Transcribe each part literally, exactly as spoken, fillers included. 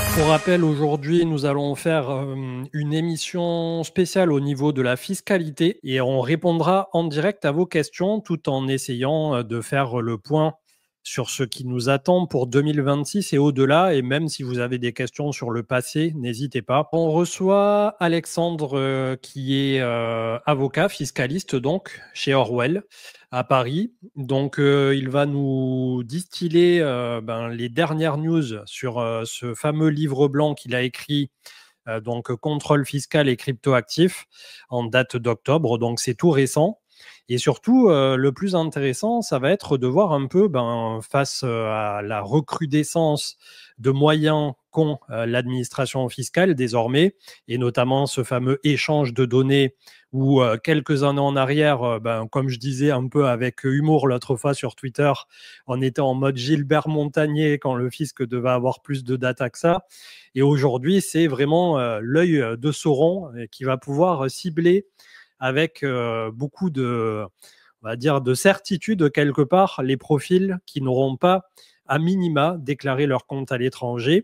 Pour rappel, aujourd'hui, nous allons faire euh, une émission spéciale au niveau de la fiscalité et on répondra en direct à vos questions tout en essayant euh, de faire le point sur ce qui nous attend pour deux mille vingt-six et au-delà. Et même si vous avez des questions sur le passé, n'hésitez pas. On reçoit Alexandre euh, qui est euh, avocat fiscaliste donc chez Orwell à Paris. Donc, euh, il va nous distiller euh, ben, les dernières news sur euh, ce fameux livre blanc qu'il a écrit, euh, donc Contrôle fiscal et cryptoactifs, en date d'octobre. Donc, c'est tout récent. Et surtout, euh, le plus intéressant, ça va être de voir un peu, ben, face euh, à la recrudescence de moyens qu'ont euh, l'administration fiscale désormais, et notamment ce fameux échange de données où euh, quelques années en arrière, euh, ben, comme je disais un peu avec humour l'autre fois sur Twitter, on était en mode Gilbert Montagnier quand le fisc devait avoir plus de data que ça. Et aujourd'hui, c'est vraiment euh, l'œil de Sauron euh, qui va pouvoir cibler avec euh, beaucoup de, on va dire, de certitude quelque part les profils qui n'auront pas à minima déclaré leur compte à l'étranger.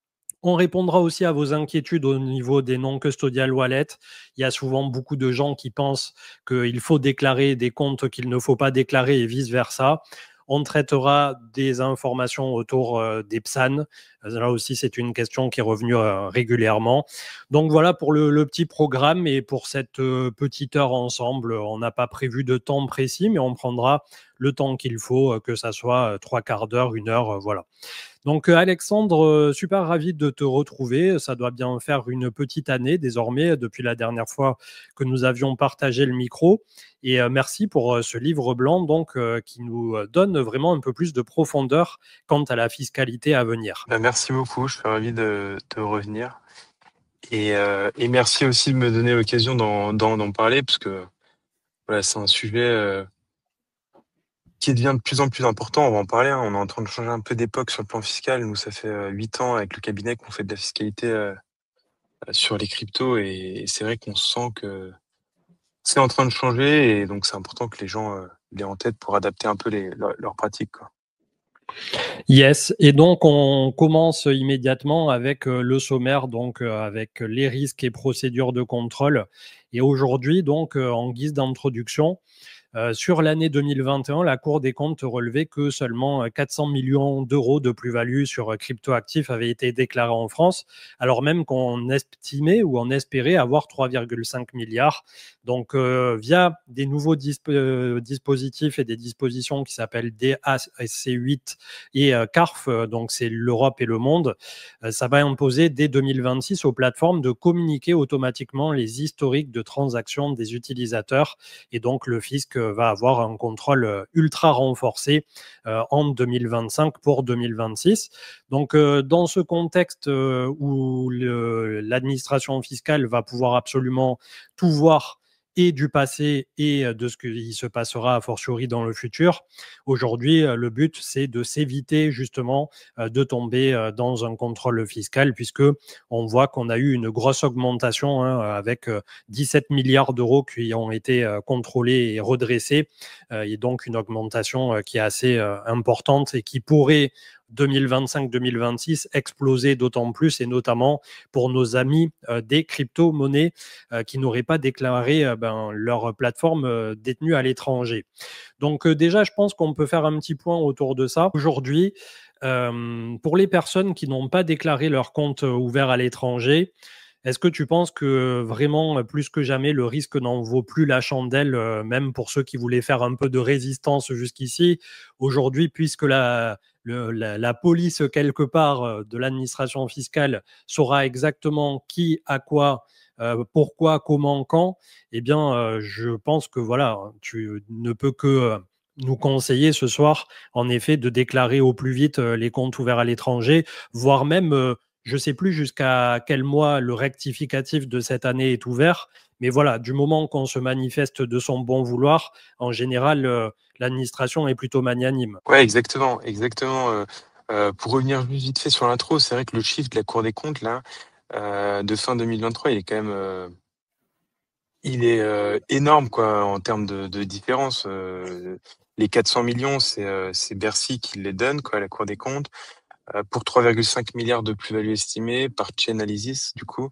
On répondra aussi à vos inquiétudes au niveau des non-custodial wallets. Il y a souvent beaucoup de gens qui pensent qu'il faut déclarer des comptes qu'il ne faut pas déclarer et vice-versa. On traitera des informations autour euh, des P S A N. Là aussi, c'est une question qui est revenue euh, régulièrement. Donc voilà pour le, le petit programme et pour cette euh, petite heure ensemble. On n'a pas prévu de temps précis, mais on prendra le temps qu'il faut, euh, que ça soit euh, trois quarts d'heure, une heure, euh, voilà. Donc, euh, Alexandre, euh, super ravi de te retrouver. Ça doit bien faire une petite année désormais, depuis la dernière fois que nous avions partagé le micro. Et euh, merci pour euh, ce livre blanc donc, euh, qui nous euh, donne vraiment un peu plus de profondeur quant à la fiscalité à venir. Bah, merci beaucoup, je suis ravi de, de revenir. Et, euh, et merci aussi de me donner l'occasion d'en, d'en, d'en parler, parce que voilà, c'est un sujet euh, qui devient de plus en plus important. On va en parler, hein. On est en train de changer un peu d'époque sur le plan fiscal. Nous, ça fait euh, huit ans avec le cabinet qu'on fait de la fiscalité euh, sur les cryptos, et, et c'est vrai qu'on sent que c'est en train de changer, et donc c'est important que les gens euh, l'aient en tête pour adapter un peu les, leur- leurs pratiques, quoi. Yes, et donc on commence immédiatement avec euh, le sommaire, donc euh, avec les risques et procédures de contrôle. Et aujourd'hui, donc euh, en guise d'introduction, Euh, sur l'année deux mille vingt et un, la Cour des comptes relevait que seulement euh, quatre cents millions d'euros de plus-value sur euh, cryptoactifs avaient été déclarés en France, alors même qu'on estimait ou on espérait avoir trois virgule cinq milliards. Donc, euh, via des nouveaux disp euh, dispositifs et des dispositions qui s'appellent D A C huit et euh, C A R F, euh, donc c'est l'Europe et le monde, euh, ça va imposer dès deux mille vingt-six aux plateformes de communiquer automatiquement les historiques de transactions des utilisateurs et donc le fisc va avoir un contrôle euh, ultra renforcé euh, en deux mille vingt-cinq pour deux mille vingt-six. Donc, euh, dans ce contexte euh, où l'administration fiscale va pouvoir absolument tout voir et du passé et de ce qui se passera a fortiori dans le futur. Aujourd'hui, euh, le but, c'est de s'éviter justement euh, de tomber euh, dans un contrôle fiscal puisque on voit qu'on a eu une grosse augmentation hein, avec euh, dix-sept milliards d'euros qui ont été euh, contrôlés et redressés euh, et donc une augmentation euh, qui est assez euh, importante et qui pourrait deux mille vingt-cinq deux mille vingt-six exploser d'autant plus et notamment pour nos amis euh, des crypto-monnaies euh, qui n'auraient pas déclaré euh, ben, leur plateforme euh, détenue à l'étranger. Donc euh, déjà, je pense qu'on peut faire un petit point autour de ça. Aujourd'hui, euh, pour les personnes qui n'ont pas déclaré leur compte euh, ouvert à l'étranger, est-ce que tu penses que vraiment, plus que jamais, le risque n'en vaut plus la chandelle, euh, même pour ceux qui voulaient faire un peu de résistance jusqu'ici? Aujourd'hui, puisque la, le- la, la police, quelque part, euh, de l'administration fiscale saura exactement qui, à quoi, euh, pourquoi, comment, quand, eh bien, euh, je pense que voilà, tu ne peux que euh, nous conseiller ce soir, en effet, de déclarer au plus vite euh, les comptes ouverts à l'étranger, voire même, euh, je ne sais plus jusqu'à quel mois le rectificatif de cette année est ouvert, mais voilà, du moment qu'on se manifeste de son bon vouloir, en général, euh, l'administration est plutôt magnanime. Ouais, exactement, exactement. Euh, euh, pour revenir juste vite fait sur l'intro, c'est vrai que le chiffre de la Cour des comptes, là, euh, de fin deux mille vingt-trois, il est quand même, euh, il est euh, énorme, quoi, en termes de, de différence. Euh, les quatre cents millions, c'est euh, c'est Bercy qui les donne, quoi, à la Cour des comptes. euh, pour trois virgule cinq milliards de plus-value estimée par Chainalysis, du coup,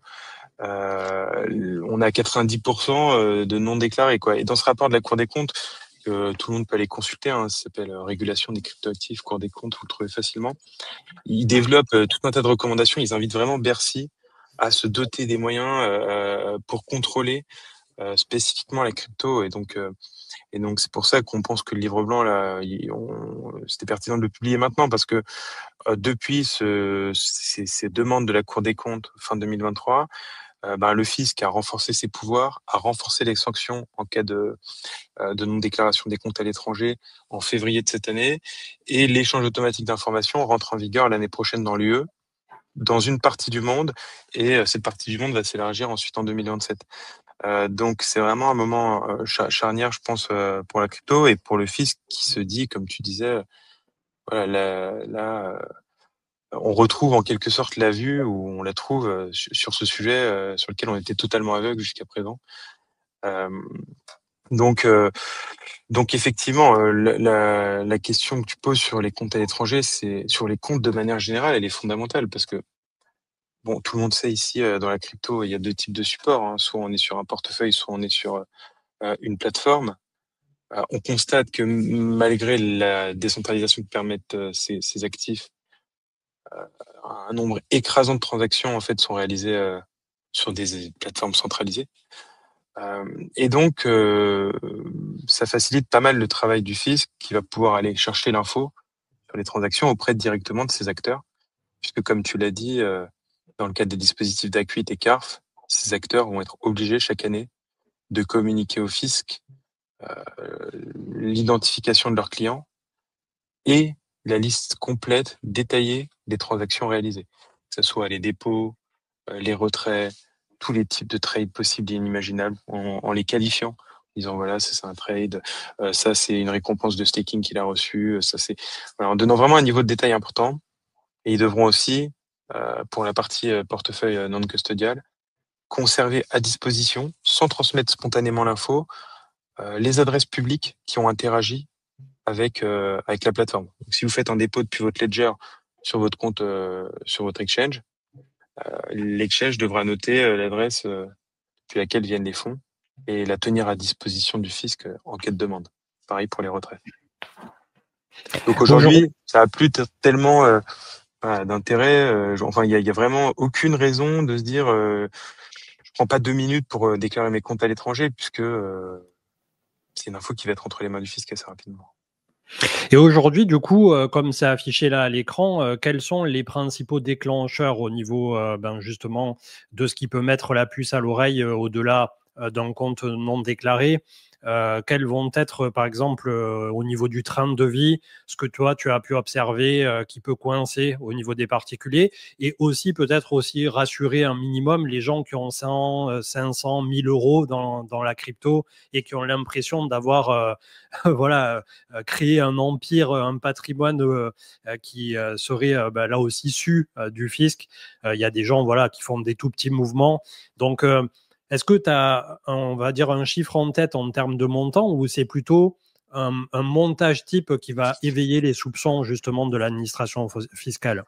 euh, on a quatre-vingt-dix pour cent de non déclarés, quoi. Et dans ce rapport de la Cour des comptes, que tout le monde peut aller consulter, hein, ça s'appelle euh, Régulation des cryptoactifs, Cour des comptes, vous le trouvez facilement. Ils développent euh, tout un tas de recommandations. Ils invitent vraiment Bercy à se doter des moyens euh, pour contrôler euh, spécifiquement la crypto. Et donc, euh, et donc c'est pour ça qu'on pense que le livre blanc, là, il- on- c'était pertinent de le publier maintenant, parce que euh, depuis ce, ces, ces demandes de la Cour des comptes fin deux mille vingt-trois, euh, ben, le fisc a renforcé ses pouvoirs, a renforcé les sanctions en cas de, euh, de non-déclaration des comptes à l'étranger en février de cette année, et l'échange automatique d'informations rentre en vigueur l'année prochaine dans l'U E, dans une partie du monde, et euh, cette partie du monde va s'élargir ensuite en deux mille vingt-sept. Euh, donc c'est vraiment un moment euh, cha- charnière, je pense, euh, pour la crypto et pour le fisc qui se dit, comme tu disais, euh, voilà, là, là, euh, on retrouve en quelque sorte la vue, ou on la trouve euh, sur, sur ce sujet euh, sur lequel on était totalement aveugle jusqu'à présent. Euh, donc, euh, donc effectivement, euh, la, la, la question que tu poses sur les comptes à l'étranger, c'est sur les comptes de manière générale, elle est fondamentale, parce que bon, tout le monde sait ici euh, dans la crypto, il y a deux types de supports, hein. Soit on est sur un portefeuille, soit on est sur euh, une plateforme. Euh, on constate que m- malgré la décentralisation que permettent euh, ces, ces actifs, un nombre écrasant de transactions en fait sont réalisées euh, sur des plateformes centralisées. Euh, et donc, euh, ça facilite pas mal le travail du fisc, qui va pouvoir aller chercher l'info sur les transactions auprès directement de ces acteurs, puisque comme tu l'as dit, euh, dans le cadre des dispositifs d'Acuit et CARF, ces acteurs vont être obligés chaque année de communiquer au fisc euh, l'identification de leurs clients et la liste complète, détaillée des transactions réalisées, que ce soit les dépôts, euh, les retraits, tous les types de trades possibles et inimaginables, en, en les qualifiant, en disant voilà, ça c'est un trade, euh, ça c'est une récompense de staking qu'il a reçue, ça c'est, voilà, en donnant vraiment un niveau de détail important. Et ils devront aussi, euh, pour la partie euh, portefeuille euh, non custodial, conserver à disposition, sans transmettre spontanément l'info, euh, les adresses publiques qui ont interagi avec, euh, avec la plateforme. Donc, si vous faites un dépôt depuis votre ledger sur votre compte, euh, sur votre exchange, l'exchange devra noter euh, l'adresse euh, depuis laquelle viennent les fonds et la tenir à disposition du fisc euh, en cas de demande. Pareil pour les retraits. Donc Aujourd'hui, aujourd'hui, ça a plus t- tellement euh, voilà, d'intérêt. euh, enfin, il y a, il y a vraiment aucune raison de se dire euh, je prends pas deux minutes pour euh, déclarer mes comptes à l'étranger, puisque euh, c'est une info qui va être entre les mains du fisc assez rapidement. et aujourd'hui, du coup, euh, comme c'est affiché là à l'écran, euh, quels sont les principaux déclencheurs au niveau euh, ben, justement de ce qui peut mettre la puce à l'oreille euh, au-delà euh, d'un compte non déclaré? Euh, quels vont être, par exemple, euh, au niveau du train de vie, ce que toi tu as pu observer euh, qui peut coincer au niveau des particuliers, et aussi peut-être aussi rassurer un minimum les gens qui ont cent, euh, cinq cents, mille euros dans, dans la crypto et qui ont l'impression d'avoir euh, voilà, euh, créé un empire, un patrimoine euh, euh, qui euh, serait euh, bah, là aussi su euh, du fisc. Euh, Il y a des gens voilà, qui font des tout petits mouvements. Donc, euh, est-ce que tu as, on va dire, un chiffre en tête en termes de montant, ou c'est plutôt un, un montage type qui va éveiller les soupçons justement de l'administration fiscale?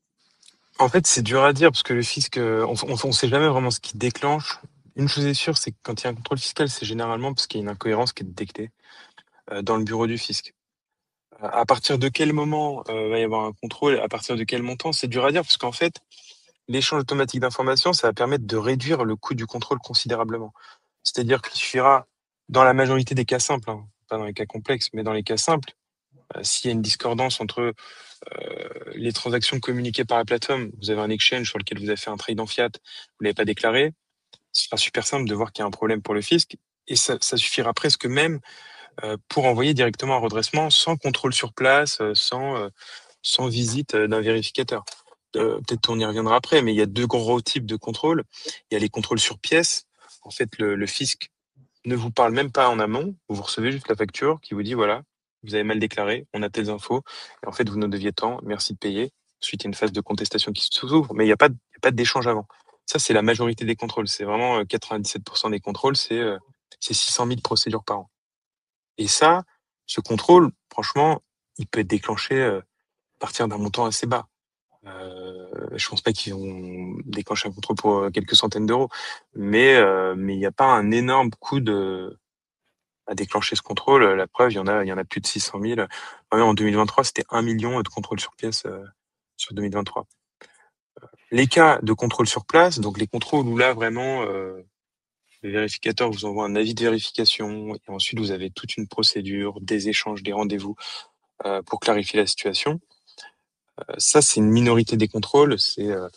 En fait, c'est dur à dire, parce que le fisc, euh, on ne sait jamais vraiment ce qui déclenche. Une chose est sûre, c'est que quand il y a un contrôle fiscal, c'est généralement parce qu'il y a une incohérence qui est détectée euh, dans le bureau du fisc. Euh, À partir de quel moment euh, va y avoir un contrôle, à partir de quel montant, c'est dur à dire, parce qu'en fait, l'échange automatique d'informations, ça va permettre de réduire le coût du contrôle considérablement. C'est-à-dire qu'il suffira, dans la majorité des cas simples, hein, pas dans les cas complexes, mais dans les cas simples, euh, s'il y a une discordance entre euh, les transactions communiquées par la plateforme, vous avez un exchange sur lequel vous avez fait un trade en fiat, vous l'avez pas déclaré, ce sera super simple de voir qu'il y a un problème pour le fisc, et ça, ça suffira presque même euh, pour envoyer directement un redressement sans contrôle sur place, euh, sans, euh, sans visite euh, d'un vérificateur. Euh, peut-être on y reviendra après, mais il y a deux gros types de contrôles. Il y a les contrôles sur pièces. En fait, le, le fisc ne vous parle même pas en amont. Vous recevez juste la facture qui vous dit, voilà, vous avez mal déclaré, on a telles infos. Et en fait, vous nous deviez tant, merci de payer. Ensuite, il y a une phase de contestation qui s'ouvre, mais il n'y a pas, de- il y a pas d'échange avant. Ça, c'est la majorité des contrôles. C'est vraiment euh, quatre-vingt-dix-sept pour cent des contrôles, c'est euh, c'est six cent mille procédures par an. Et ça, ce contrôle, franchement, il peut être déclenché euh, à partir d'un montant assez bas. Euh, je pense pas qu'ils vont déclencher un contrôle pour euh, quelques centaines d'euros, mais euh, mais il n'y a pas un énorme coût de à déclencher ce contrôle. La preuve, il y en a, il y en a plus de six cent mille. Ouais, en deux mille vingt-trois, c'était un million de contrôles sur pièce euh, sur deux mille vingt-trois. Les cas de contrôle sur place, donc les contrôles où là vraiment euh, le vérificateur vous envoie un avis de vérification et ensuite vous avez toute une procédure, des échanges, des rendez-vous euh, pour clarifier la situation. Euh, ça, c'est une minorité des contrôles, c'est euh,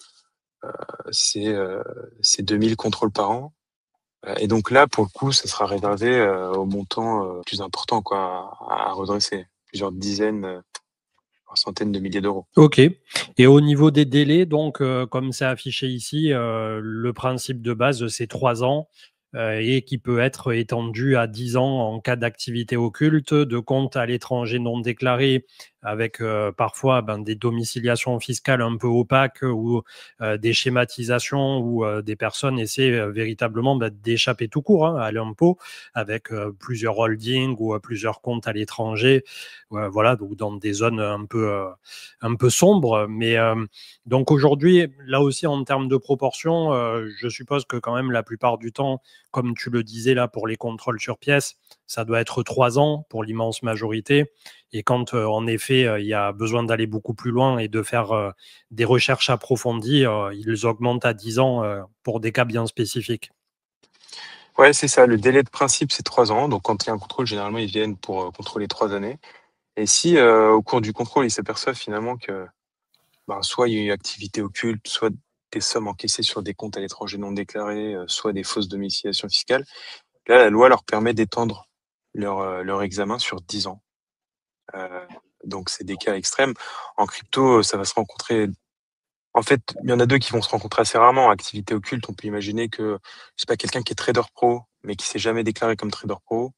c'est euh, c'est deux mille contrôles par an. Euh, Et donc là, pour le coup, ça sera réservé euh, au montant euh, plus important quoi, à, à redresser, plusieurs dizaines, euh, voire centaines de milliers d'euros. Ok. Et au niveau des délais, donc, euh, comme c'est affiché ici, euh, le principe de base, c'est trois ans euh, et qui peut être étendu à dix ans en cas d'activité occulte, de compte à l'étranger non déclaré, avec euh, parfois ben, des domiciliations fiscales un peu opaques ou euh, des schématisations où euh, des personnes essaient euh, véritablement ben, d'échapper tout court hein, à l'impôt avec euh, plusieurs holdings ou euh, plusieurs comptes à l'étranger, euh, voilà, ou dans des zones un peu euh, un peu sombres. Mais euh, donc aujourd'hui, là aussi en termes de proportion, euh, je suppose que quand même la plupart du temps, comme tu le disais là pour les contrôles sur pièce, ça doit être trois ans pour l'immense majorité. Et quand euh, en effet euh, il y a besoin d'aller beaucoup plus loin et de faire euh, des recherches approfondies, euh, ils augmentent à dix ans euh, pour des cas bien spécifiques. Ouais, c'est ça. Le délai de principe, c'est trois ans. Donc, quand il y a un contrôle, généralement, ils viennent pour euh, contrôler trois années. Et si, euh, au cours du contrôle, ils s'aperçoivent finalement que ben, soit il y a eu activité occulte, soit des sommes encaissées sur des comptes à l'étranger non déclarés, euh, soit des fausses domiciliations fiscales, là, la loi leur permet d'étendre leur, euh, leur examen sur dix ans. Euh, donc, c'est des cas extrêmes. En crypto, ça va se rencontrer. En fait, il y en a deux qui vont se rencontrer assez rarement. Activité occulte, on peut imaginer que c'est pas quelqu'un qui est trader pro, mais qui s'est jamais déclaré comme trader pro,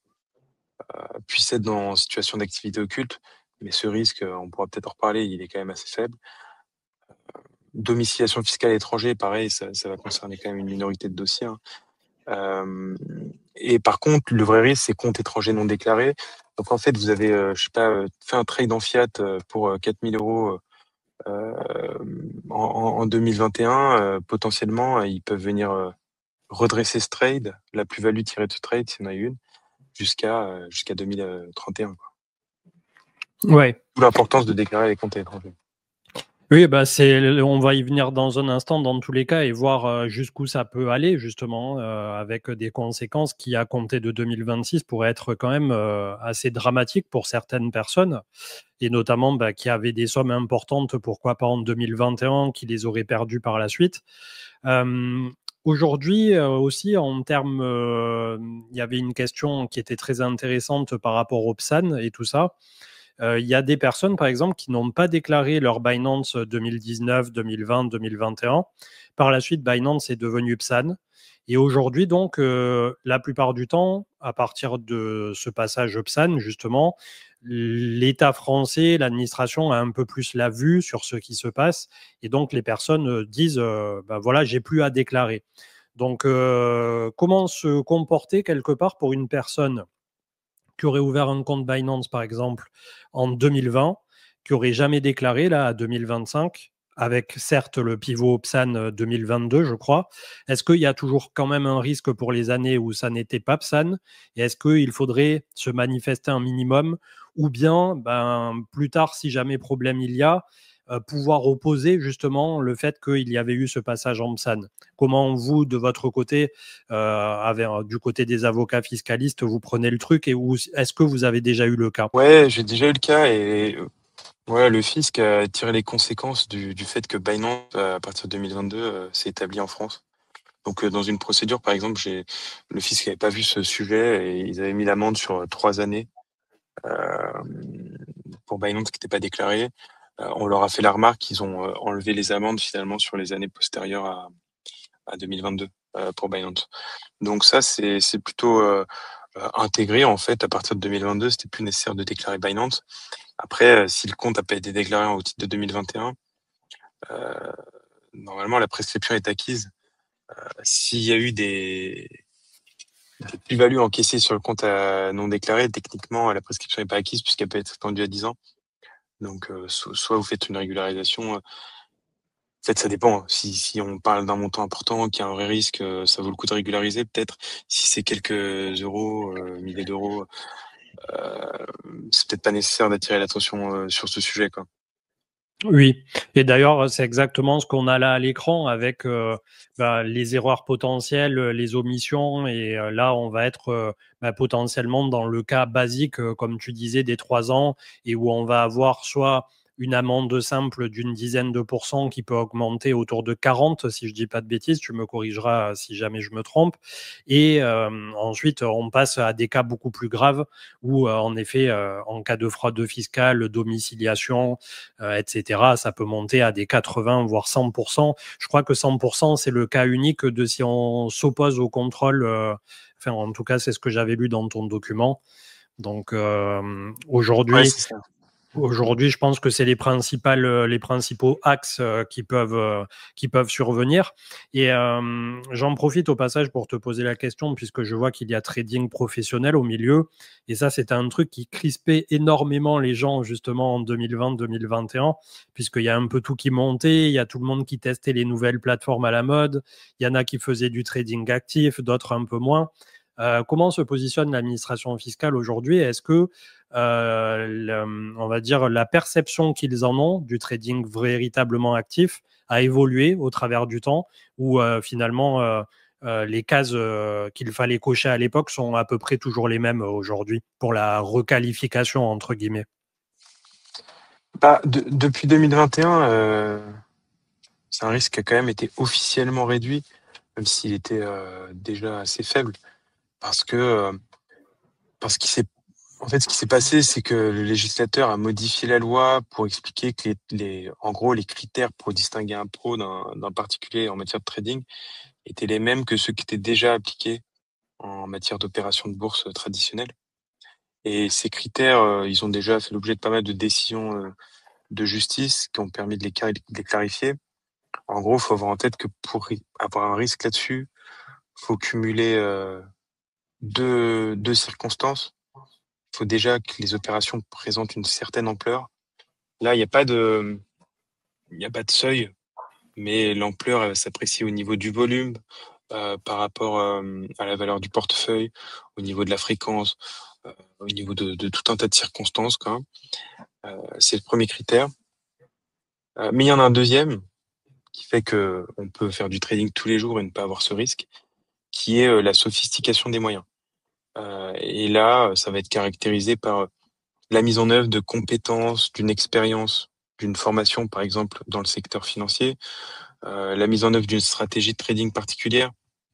puisse être dans une situation d'activité occulte. Mais ce risque, on pourra peut-être en reparler, il est quand même assez faible. Domiciliation fiscale à l'étranger, pareil, ça, ça va concerner quand même une minorité de dossiers. Hein. Euh, et par contre, le vrai risque, c'est compte étranger non déclaré. Donc en fait, vous avez, euh, je sais pas, euh, fait un trade en fiat euh, pour euh, quatre mille euros euh, en, en deux mille vingt et un. Euh, potentiellement, euh, ils peuvent venir euh, redresser ce trade, la plus-value tirée de ce trade, s'il y en a une, jusqu'à euh, jusqu'à deux mille trente et un. Quoi. Ouais. D'où l'importance de déclarer les comptes étrangers. Oui, bah c'est, on va y venir dans un instant dans tous les cas et voir euh, jusqu'où ça peut aller justement euh, avec des conséquences qui à compter de deux mille vingt-six pourraient être quand même euh, assez dramatiques pour certaines personnes et notamment bah, qui avaient des sommes importantes, pourquoi pas en deux mille vingt et un, qui les auraient perdues par la suite. Euh, Aujourd'hui euh, aussi en termes, euh, il y avait une question qui était très intéressante par rapport au P S A N et tout ça. Euh, il y a des personnes, par exemple, qui n'ont pas déclaré leur Binance deux mille dix-neuf, deux mille vingt, deux mille vingt et un. Par la suite, Binance est devenu P S A N. Et aujourd'hui, donc, euh, la plupart du temps, à partir de ce passage P S A N, justement, l'État français, l'administration a un peu plus la vue sur ce qui se passe. Et donc, les personnes euh, disent, euh, ben voilà, j'ai plus à déclarer. Donc, euh, comment se comporter quelque part pour une personne qui aurait ouvert un compte Binance, par exemple, en deux mille vingt, qui aurait jamais déclaré, là, à deux mille vingt-cinq, avec certes le pivot P S A N deux mille vingt-deux, je crois. Est-ce qu'il y a toujours quand même un risque pour les années où ça n'était pas P S A N? Et est-ce qu'il faudrait se manifester un minimum? Ou bien, ben, plus tard, si jamais problème il y a, euh, pouvoir opposer justement le fait qu'il y avait eu ce passage en P S A N. Comment vous, de votre côté, euh, avec, du côté des avocats fiscalistes, vous prenez le truc et où, est-ce que vous avez déjà eu le cas? Ouais, j'ai déjà eu le cas et euh, ouais, le fisc a tiré les conséquences du, du fait que Binance, euh, à partir de deux mille vingt-deux, euh, s'est établi en France. Donc, euh, dans une procédure, par exemple, j'ai le fisc n'avait pas vu ce sujet et ils avaient mis l'amende sur euh, trois années euh, pour Binance qui n'était pas déclaré. Euh, on leur a fait la remarque qu'ils ont euh, enlevé les amendes finalement sur les années postérieures à, à deux mille vingt-deux euh, pour Binance. Donc ça, c'est c'est plutôt euh, euh, intégré en fait. À partir de deux mille vingt-deux, c'était plus nécessaire de déclarer Binance. Après, euh, si le compte n'a pas été déclaré au titre de deux mille vingt et un, euh, normalement la prescription est acquise. Euh, S'il y a eu des, des plus-values encaissées sur le compte à non déclaré, techniquement la prescription n'est pas acquise puisqu'elle peut être étendue à dix ans. Donc euh, so- soit vous faites une régularisation, En fait, ça dépend. hein. Si, si on parle d'un montant important, qui a un vrai risque, euh, ça vaut le coup de régulariser peut-être. Si c'est quelques euros, euh, milliers d'euros, euh, c'est peut-être pas nécessaire d'attirer l'attention euh, sur ce sujet, quoi. Oui, et d'ailleurs, c'est exactement ce qu'on a là à l'écran avec euh, bah, les erreurs potentielles, euh, les omissions, et euh, là, on va être euh, bah, potentiellement dans le cas basique, euh, comme tu disais, des trois ans, et où on va avoir soit une amende simple d'une dizaine de pourcents qui peut augmenter autour de quarante, si je dis pas de bêtises, tu me corrigeras euh, si jamais je me trompe, et euh, ensuite, on passe à des cas beaucoup plus graves, où euh, en effet, euh, en cas de fraude fiscale, domiciliation, euh, et cetera. Ça peut monter à des quatre-vingts, voire cent pour cent. Je crois que cent pour cent, c'est le cas unique de si on s'oppose au contrôle. Euh, enfin, en tout cas, c'est ce que j'avais lu dans ton document. Donc, euh, Ouais, aujourd'hui, c'est ça. Aujourd'hui, je pense que c'est les principales, euh, les principaux axes euh, qui peuvent, euh, qui peuvent survenir. Et euh, j'en profite au passage pour te poser la question, puisque je vois qu'il y a trading professionnel au milieu. Et ça, c'est un truc qui crispait énormément les gens, justement, en deux mille vingt, deux mille vingt et un, puisqu'il y a un peu tout qui montait, il y a tout le monde qui testait les nouvelles plateformes à la mode, il y en a qui faisaient du trading actif, d'autres un peu moins. Euh, comment se positionne l'administration fiscale aujourd'hui? Est-ce que euh, le- on va dire la perception qu'ils en ont du trading véritablement actif a évolué au travers du temps, ou euh, finalement euh, euh, les cases euh, qu'il fallait cocher à l'époque sont à peu près toujours les mêmes aujourd'hui pour la requalification entre guillemets. Bah, de- depuis deux mille vingt et un, euh, c'est un risque qui a quand même été officiellement réduit, même s'il était euh, déjà assez faible, parce que euh, parce qu'il s'est en fait, ce qui s'est passé, c'est que le législateur a modifié la loi pour expliquer que les, les en gros, les critères pour distinguer un pro d'un d'un particulier en matière de trading étaient les mêmes que ceux qui étaient déjà appliqués en matière d'opération de bourse traditionnelle. Et ces critères, euh, ils ont déjà fait l'objet de pas mal de décisions euh, de justice qui ont permis de les, clari- de les clarifier. En gros, il faut avoir en tête que pour ri- avoir un risque là-dessus, faut cumuler euh, deux, deux circonstances. Il faut déjà que les opérations présentent une certaine ampleur. Là, il n'y a pas de, il n'y a pas de seuil, mais l'ampleur elle va s'apprécier au niveau du volume, euh, par rapport euh, à la valeur du portefeuille, au niveau de la fréquence, euh, au niveau de, de tout un tas de circonstances, quoi. Euh, c'est le premier critère. Euh, mais il y en a un deuxième qui fait que on peut faire du trading tous les jours et ne pas avoir ce risque, qui est euh, la sophistication des moyens. Euh, et là, ça va être caractérisé par la mise en œuvre de compétences, d'une expérience, d'une formation, par exemple, dans le secteur financier, euh, la mise en œuvre d'une stratégie de trading particulière,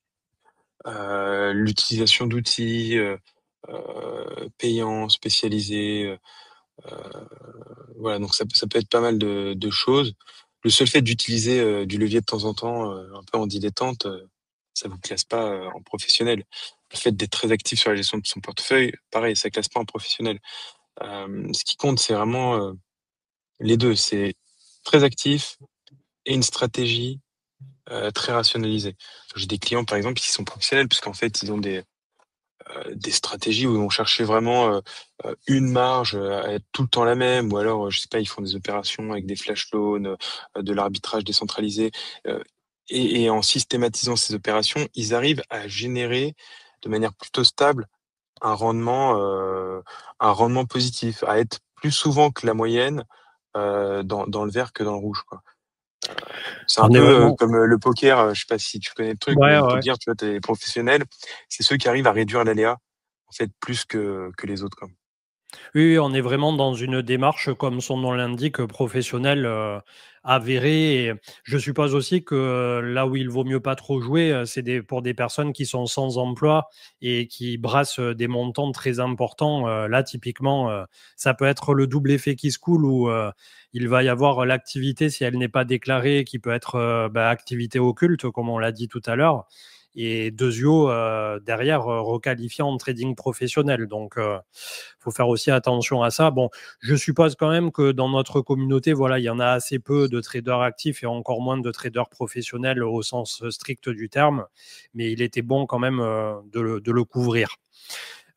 euh, l'utilisation d'outils euh, euh, payants, spécialisés. Euh, voilà, donc ça, ça peut être pas mal de, de choses. Le seul fait d'utiliser euh, du levier de temps en temps, euh, un peu en dilettante, euh, ça vous classe pas euh, en professionnel. Le fait d'être très actif sur la gestion de son portefeuille, pareil, ça classe pas en professionnel. Euh, ce qui compte, c'est vraiment euh, les deux. C'est très actif et une stratégie euh, très rationalisée. J'ai des clients, par exemple, qui sont professionnels, puisqu'en fait, ils ont des, euh, des stratégies où ils vont chercher vraiment euh, euh, une marge euh, à être tout le temps la même, ou alors, euh, je sais pas, ils font des opérations avec des flash loans, euh, de l'arbitrage décentralisé. euh, et, et en systématisant ces opérations, ils arrivent à générer de manière plutôt stable un rendement, euh, un rendement positif, à être plus souvent que la moyenne euh, dans, dans le vert que dans le rouge, quoi. C'est un On est peu euh, vraiment. comme euh, le poker, euh, je sais pas si tu connais le truc, mais Ouais, le ouais. poker, tu vois, t'es professionnel, c'est ceux qui arrivent à réduire l'aléa, en fait, plus que, que les autres, quoi. Oui, oui, on est vraiment dans une démarche, comme son nom l'indique, professionnelle, euh, avérée. Et je suppose aussi que euh, là où il vaut mieux pas trop jouer, euh, c'est des, pour des personnes qui sont sans emploi et qui brassent euh, des montants très importants. Euh, là, typiquement, euh, ça peut être le double effet qui se coule où euh, il va y avoir l'activité, si elle n'est pas déclarée, qui peut être euh, bah, activité occulte, comme on l'a dit tout à l'heure. Et Dezio, euh, derrière, euh, requalifié en trading professionnel. Donc, euh, faut faire aussi attention à ça. Bon, je suppose quand même que dans notre communauté, voilà, il y en a assez peu de traders actifs et encore moins de traders professionnels au sens strict du terme, mais il était bon quand même euh, de, le, de le couvrir.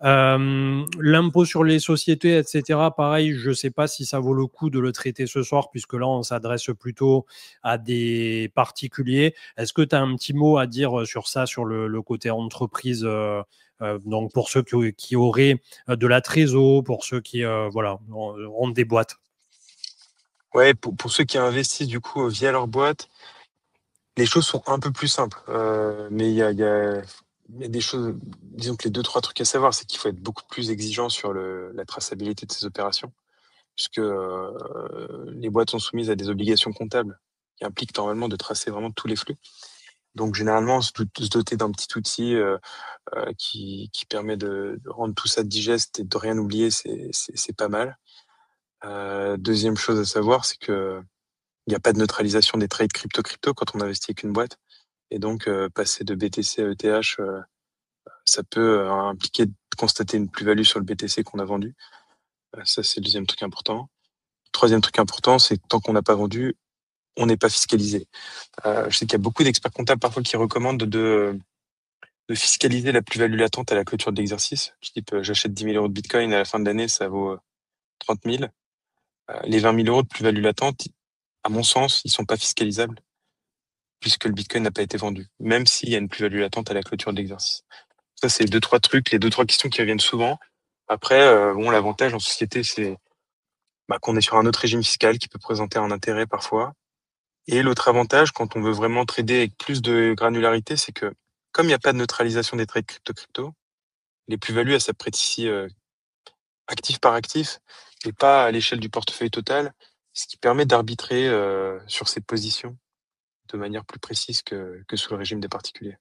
Euh, l'impôt sur les sociétés, et cetera, pareil, je ne sais pas si ça vaut le coup de le traiter ce soir, puisque là, on s'adresse plutôt à des particuliers. Est-ce que tu as un petit mot à dire sur ça, sur le, le côté entreprise, euh, euh, donc pour ceux qui, qui auraient de la trésor, pour ceux qui euh, voilà, ont, ont des boîtes? Ouais, pour, pour ceux qui investissent du coup via leur boîte, les choses sont un peu plus simples. Euh, mais il y a, il y, a, il y a des choses, disons que les deux, trois trucs à savoir, c'est qu'il faut être beaucoup plus exigeant sur le, la traçabilité de ces opérations, puisque euh, les boîtes sont soumises à des obligations comptables qui impliquent normalement de tracer vraiment tous les flux. Donc généralement, se, se doter d'un petit outil euh, euh, qui, qui permet de, de rendre tout ça digeste et de rien oublier, c'est, c'est, c'est pas mal. Euh, deuxième chose à savoir, c'est que il n'y a pas de neutralisation des trades crypto-crypto quand on investit avec une boîte. Et donc, euh, passer de B T C à E T H, euh, ça peut euh, impliquer de constater une plus-value sur le B T C qu'on a vendu. Euh, ça, c'est le deuxième truc important. Troisième truc important, c'est que tant qu'on n'a pas vendu, on n'est pas fiscalisé. Euh, je sais qu'il y a beaucoup d'experts comptables parfois qui recommandent de, de fiscaliser la plus-value latente à la clôture de l'exercice. Type, euh, j'achète dix mille euros de Bitcoin, à la fin de l'année, ça vaut trente mille. Euh, les vingt mille euros de plus-value latente, à mon sens, ils sont pas fiscalisables puisque le Bitcoin n'a pas été vendu, même s'il y a une plus-value latente à la clôture de l'exercice. Ça, c'est deux, trois trucs, les deux, trois questions qui reviennent souvent. Après, euh, bon, l'avantage en société, c'est bah, qu'on est sur un autre régime fiscal qui peut présenter un intérêt parfois. Et l'autre avantage, quand on veut vraiment trader avec plus de granularité, c'est que comme il n'y a pas de neutralisation des trades crypto-crypto, les plus-values, elles s'apprécient euh, actif par actif et pas à l'échelle du portefeuille total, ce qui permet d'arbitrer euh, sur ces positions de manière plus précise que, que sous le régime des particuliers.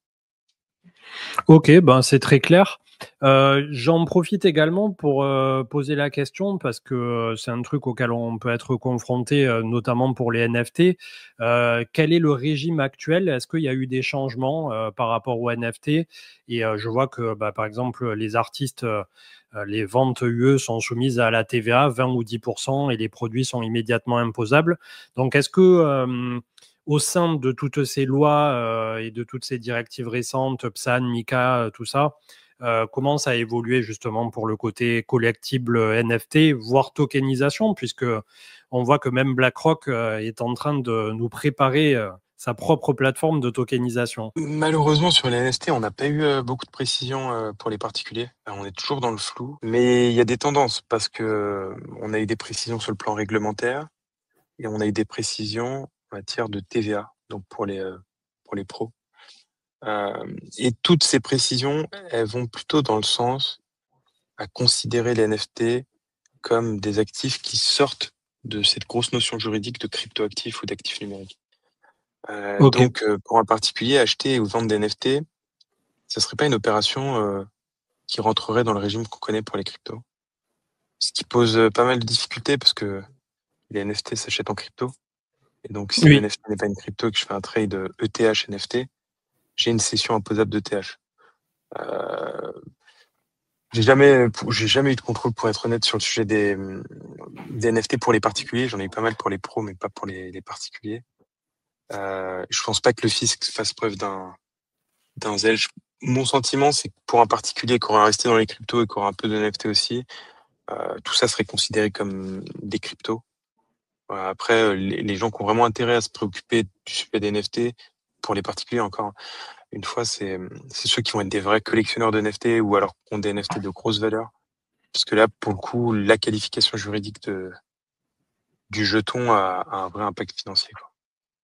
Ok, ben c'est très clair. Euh, j'en profite également pour euh, poser la question parce que euh, c'est un truc auquel on peut être confronté, euh, notamment pour les N F T. Euh, quel est le régime actuel? Est-ce qu'il y a eu des changements euh, par rapport aux N F T? Et euh, je vois que, bah, par exemple, les artistes, euh, les ventes U E sont soumises à la T V A, vingt ou dix pour cent, et les produits sont immédiatement imposables. Donc, est-ce que euh, au sein de toutes ces lois euh, et de toutes ces directives récentes, P S A N, MiCA, tout ça, euh, commence à évoluer justement pour le côté collectible N F T, voire tokenisation, puisque on voit que même BlackRock euh, est en train de nous préparer euh, sa propre plateforme de tokenisation. Malheureusement, sur les N F T, on n'a pas eu euh, beaucoup de précisions euh, pour les particuliers. Euh, On est toujours dans le flou, mais il y a des tendances parce que euh, on a eu des précisions sur le plan réglementaire et on a eu des précisions en matière de T V A, donc pour les euh, pour les pros. Euh, et toutes ces précisions, elles vont plutôt dans le sens à considérer les N F T comme des actifs qui sortent de cette grosse notion juridique de cryptoactifs ou d'actifs numériques. Euh, Ok. donc, euh, pour un particulier, acheter ou vendre des N F T, ça serait pas une opération euh, qui rentrerait dans le régime qu'on connaît pour les cryptos. Ce qui pose euh, pas mal de difficultés parce que les N F T s'achètent en crypto. Et donc, si le Oui. N F T n'est pas une crypto et que je fais un trade E T H N F T, j'ai une cession imposable d'E T H. Euh, j'ai jamais, j'ai jamais eu de contrôle, pour être honnête, sur le sujet des, des N F T pour les particuliers. J'en ai eu pas mal pour les pros, mais pas pour les, les particuliers. Euh, je pense pas que le fisc fasse preuve d'un, d'un zèle. Je- Mon sentiment, c'est que pour un particulier qui aurait resté dans les cryptos et qui aurait un peu de N F T aussi, euh, tout ça serait considéré comme des cryptos. Voilà, après, euh, les, les gens qui ont vraiment intérêt à se préoccuper du sujet des N F T, pour les particuliers encore, une fois, c'est c'est ceux qui vont être des vrais collectionneurs de N F T ou alors qui ont des N F T de grosse valeur. Parce que là, pour le coup, la qualification juridique de, du jeton a, a un vrai impact financier, quoi.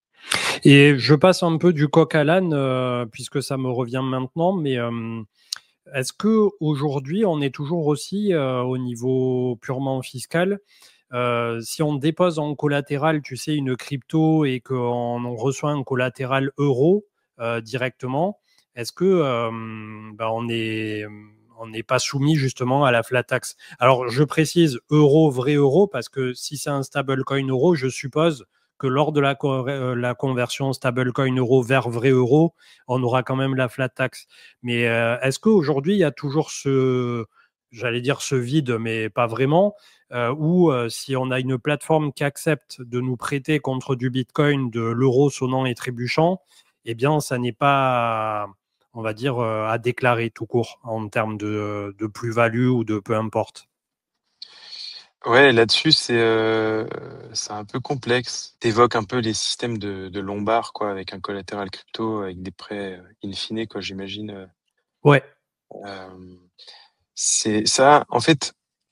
Et je passe un peu du coq à l'âne, euh, puisque ça me revient maintenant, mais euh, est-ce que aujourd'hui on est toujours aussi euh, au niveau purement fiscal? Euh, si on dépose en collatéral, tu sais, une crypto et qu'on on reçoit un collatéral euro euh, directement, est-ce que euh, ben, on est on n'est pas soumis justement à la flat tax? Alors, je précise euro, vrai euro, parce que si c'est un stablecoin euro, je suppose que lors de la, co- euh, la conversion stablecoin euro vers vrai euro, on aura quand même la flat tax. Mais euh, est-ce qu'aujourd'hui, il y a toujours ce, j'allais dire ce vide, mais pas vraiment, euh, où euh, si on a une plateforme qui accepte de nous prêter contre du Bitcoin de l'euro sonnant et trébuchant, eh bien, ça n'est pas, on va dire, euh, à déclarer tout court en termes de, de plus-value ou de peu importe. Ouais, là-dessus, c'est euh, c'est un peu complexe. T'évoques un peu les systèmes de, de Lombard, quoi, avec un collatéral crypto, avec des prêts euh, in fine, quoi, j'imagine. euh, Ouais, euh, c'est ça, en fait,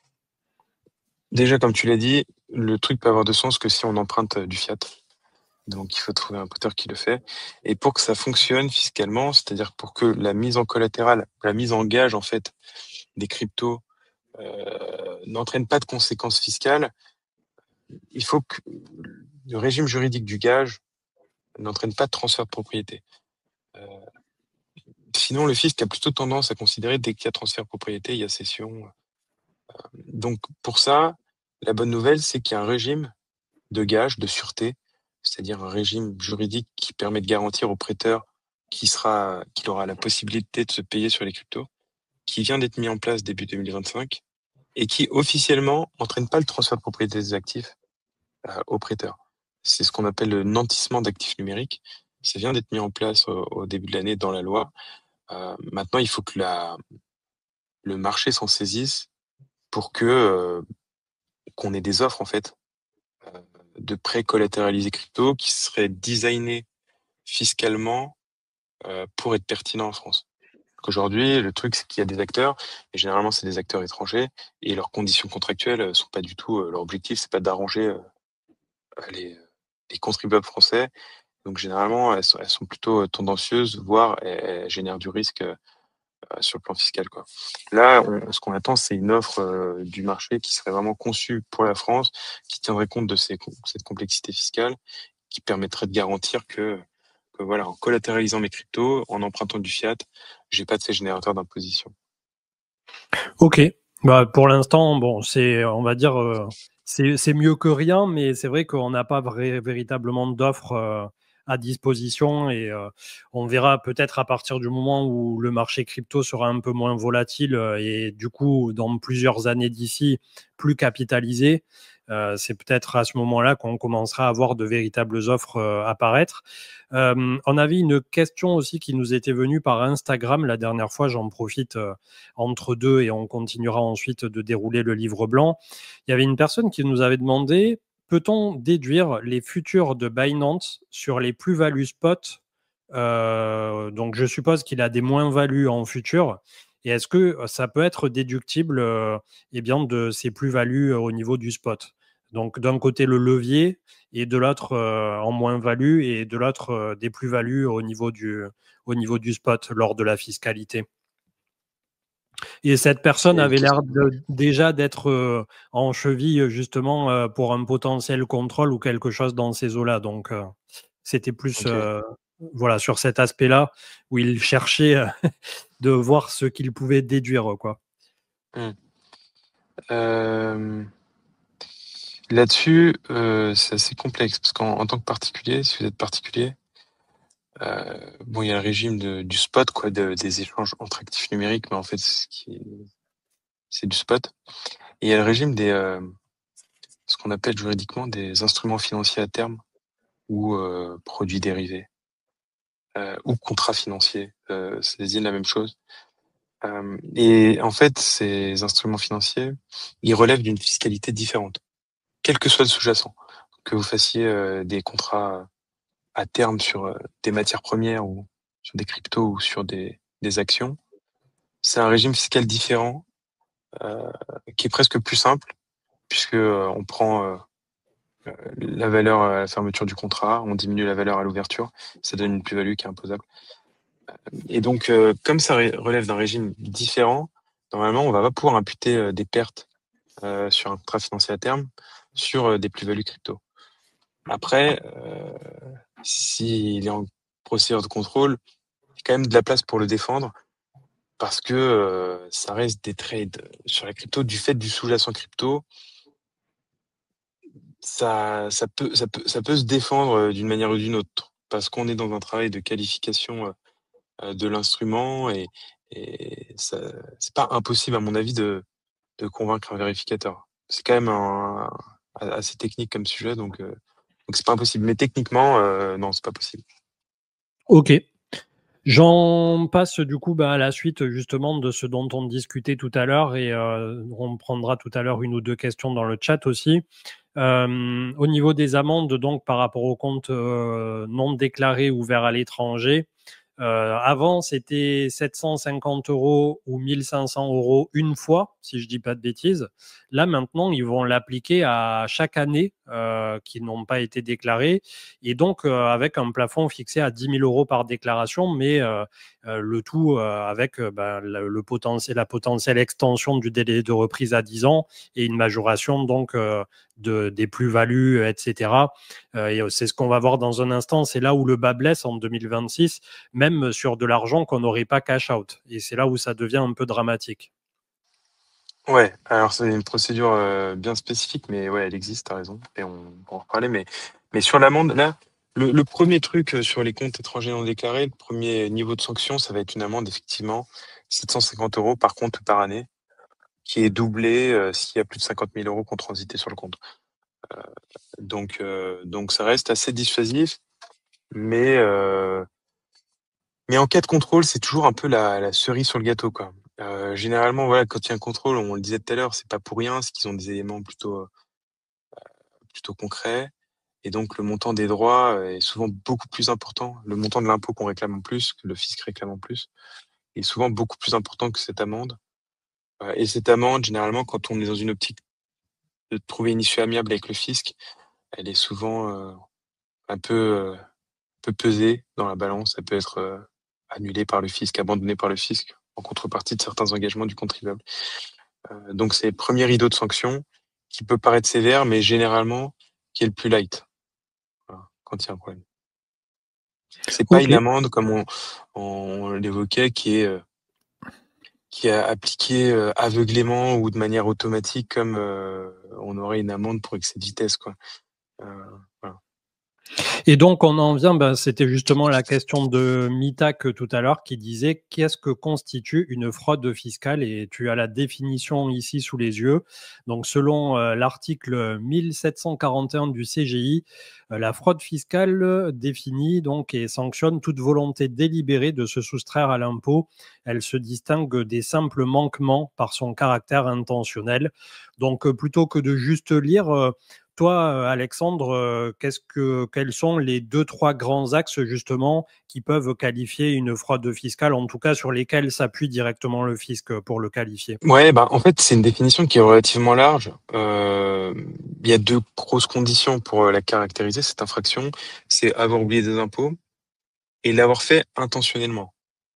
déjà, comme tu l'as dit, le truc peut avoir de sens que si on emprunte euh, du fiat. Donc, il faut trouver un prêteur qui le fait. Et pour que ça fonctionne fiscalement, c'est-à-dire pour que la mise en collatéral, la mise en gage, en fait, des cryptos euh, n'entraîne pas de conséquences fiscales, il faut que le régime juridique du gage n'entraîne pas de transfert de propriété. Euh, sinon, le fisc a plutôt tendance à considérer dès qu'il y a transfert de propriété, il y a cession. Donc, pour ça, la bonne nouvelle, c'est qu'il y a un régime de gage, de sûreté, c'est-à-dire un régime juridique qui permet de garantir au prêteur qui sera, qu'il aura la possibilité de se payer sur les cryptos, qui vient d'être mis en place début deux mille vingt-cinq et qui officiellement n'entraîne pas le transfert de propriété des actifs euh, au prêteur. C'est ce qu'on appelle le nantissement d'actifs numériques. Ça vient d'être mis en place au, au début de l'année dans la loi. Euh, maintenant, il faut que la, le marché s'en saisisse pour que euh, qu'on ait des offres en fait euh, de prêts collatéralisés crypto qui seraient designés fiscalement euh, pour être pertinents en France. Aujourd'hui, le truc, c'est qu'il y a des acteurs, et généralement, c'est des acteurs étrangers, et leurs conditions contractuelles euh, sont pas du tout, euh, leur objectif, c'est pas d'arranger euh, les, les contribuables français. Donc, généralement, elles sont, elles sont plutôt euh, tendancieuses, voire elles, elles génèrent du risque euh, sur le plan fiscal, quoi. Là, on- ce qu'on attend, c'est une offre euh, du marché qui serait vraiment conçue pour la France, qui tiendrait compte de ces, cette complexité fiscale, qui permettrait de garantir que, que voilà, en collatéralisant mes cryptos, en empruntant du fiat, j'ai pas de ces générateurs d'imposition. ok. Bah, pour l'instant, bon, c'est, on va dire, euh, c'est, c'est mieux que rien, mais c'est vrai qu'on n'a pas vrai- véritablement d'offres euh, à disposition et euh, on verra peut-être à partir du moment où le marché crypto sera un peu moins volatile euh, et du coup, dans plusieurs années d'ici, plus capitalisé. Euh, c'est peut-être à ce moment-là qu'on commencera à voir de véritables offres euh, apparaître. Euh, on avait une question aussi qui nous était venue par Instagram la dernière fois, j'en profite euh, entre deux et on continuera ensuite de dérouler le livre blanc. Il y avait une personne qui nous avait demandé, peut-on déduire les futurs de Binance sur les plus-values spot? Euh, donc je suppose qu'il a des moins-values en futur. Et est-ce que ça peut être déductible euh, eh bien, de ces plus-values au niveau du spot? Donc d'un côté le levier et de l'autre euh, en moins-value et de l'autre euh, des plus-values au niveau du, au niveau du spot lors de la fiscalité. Et cette personne C'est une avait l'air question. de- déjà d'être euh, en cheville justement euh, pour un potentiel contrôle ou quelque chose dans ces eaux-là. Donc euh, c'était plus Ok. euh, voilà sur cet aspect-là où il cherchait euh, de voir ce qu'il pouvait déduire quoi. Hmm. Euh, là-dessus, euh, c'est assez complexe parce qu'en en tant que particulier, si vous êtes particulier, euh, bon, il y a le régime de, du spot, quoi, de- des échanges entre actifs numériques, mais en fait, c'est ce qui est- c'est du spot. Et il y a le régime des, euh, ce qu'on appelle juridiquement des instruments financiers à terme ou euh, produits dérivés euh, ou contrats financiers. Euh, ça désigne la même chose. Euh, et en fait, ces instruments financiers, ils relèvent d'une fiscalité différente, quel que soit le sous-jacent. Que vous fassiez euh, des contrats à terme sur euh, des matières premières ou sur des cryptos ou sur des, des actions, c'est un régime fiscal différent euh, qui est presque plus simple puisque euh, on prend euh, la valeur à la fermeture du contrat, on diminue la valeur à l'ouverture, ça donne une plus-value qui est imposable. Et donc, euh, comme ça ré- relève d'un régime différent, normalement, on va pas pouvoir imputer euh, des pertes euh, sur un contrat financier à terme sur euh, des plus-values crypto. Après, euh, s'il est en procédure de contrôle, il y a quand même de la place pour le défendre parce que euh, ça reste des trades sur la crypto du fait du sous-jacent crypto. Ça, ça peut, ça peut, ça peut se défendre euh, d'une manière ou d'une autre parce qu'on est dans un travail de qualification euh, de l'instrument et, et ça, c'est pas impossible à mon avis de, de convaincre un vérificateur. C'est quand même un, un- assez technique comme sujet, donc euh, donc c'est pas impossible. Mais techniquement, euh, non, c'est pas possible. Ok. J'en passe du coup bah, à la suite justement de ce dont on discutait tout à l'heure et euh, on prendra tout à l'heure une ou deux questions dans le chat aussi. Euh, au niveau des amendes, donc par rapport aux comptes euh, non déclarés ouverts à l'étranger, euh, avant c'était sept cent cinquante euros ou mille cinq cents euros une fois, si je dis pas de bêtises. Là maintenant, ils vont l'appliquer à chaque année euh, qui n'ont pas été déclarés et donc euh, avec un plafond fixé à dix mille euros par déclaration, mais euh, euh, le tout euh, avec euh, ben, le, le potentiel, la potentielle extension du délai de reprise à dix ans et une majoration donc euh, de, des plus-values, et cetera. Euh, et c'est ce qu'on va voir dans un instant. C'est là où le bas blesse en deux mille vingt-six, même sur de l'argent qu'on n'aurait pas cash out. Et c'est là où ça devient un peu dramatique. Ouais, alors c'est une procédure euh, bien spécifique, mais ouais, elle existe, t'as raison, et on pourra en reparler. Mais, mais sur l'amende, là, le, le premier truc euh, sur les comptes étrangers non déclarés, le premier niveau de sanction, ça va être une amende, effectivement, sept cent cinquante euros par compte par année, qui est doublée euh, s'il y a plus de cinquante mille euros qui ont transité sur le compte. Euh, donc, euh, donc ça reste assez dissuasif, mais, euh, mais en cas de contrôle, c'est toujours un peu la, la cerise sur le gâteau, quoi. Euh, généralement, voilà, quand il y a un contrôle, on le disait tout à l'heure, c'est pas pour rien, c'est qu'ils ont des éléments plutôt, euh, plutôt concrets. Et donc, le montant des droits euh, est souvent beaucoup plus important. Le montant de l'impôt qu'on réclame en plus, que le fisc réclame en plus, est souvent beaucoup plus important que cette amende. Euh, et cette amende, généralement, quand on est dans une optique de trouver une issue amiable avec le fisc, elle est souvent euh, un peu, euh, peu pesée dans la balance. Elle peut être euh, annulée par le fisc, abandonnée par le fisc, en contrepartie de certains engagements du contribuable. Euh, donc, c'est le premier rideau de sanctions qui peut paraître sévère, mais généralement, qui est le plus light, voilà, quand il y a un problème. C'est pas Ok. une amende comme on, on l'évoquait, qui est, euh, qui est appliquée euh, aveuglément ou de manière automatique, comme euh, on aurait une amende pour excès de vitesse, quoi. Euh, voilà. Et donc, on en vient, ben, c'était justement la question de Mitak tout à l'heure qui disait qu'est-ce que constitue une fraude fiscale? Et tu as la définition ici sous les yeux. Donc, selon euh, l'article mille sept cent quarante et un du C G I, euh, la fraude fiscale euh, définit donc et sanctionne toute volonté délibérée de se soustraire à l'impôt. Elle se distingue des simples manquements par son caractère intentionnel. Donc, euh, plutôt que de juste lire, euh, toi, euh, Alexandre, euh, qu'est-ce que, quels sont les deux, trois grands axes justement qui peuvent qualifier une fraude fiscale, en tout cas sur lesquels s'appuie directement le fisc euh, pour le qualifier? Ouais, bah, en fait, c'est une définition qui est relativement large. Euh, il y a deux grosses conditions pour euh, la caractériser, cette infraction. C'est avoir oublié des impôts et l'avoir fait intentionnellement.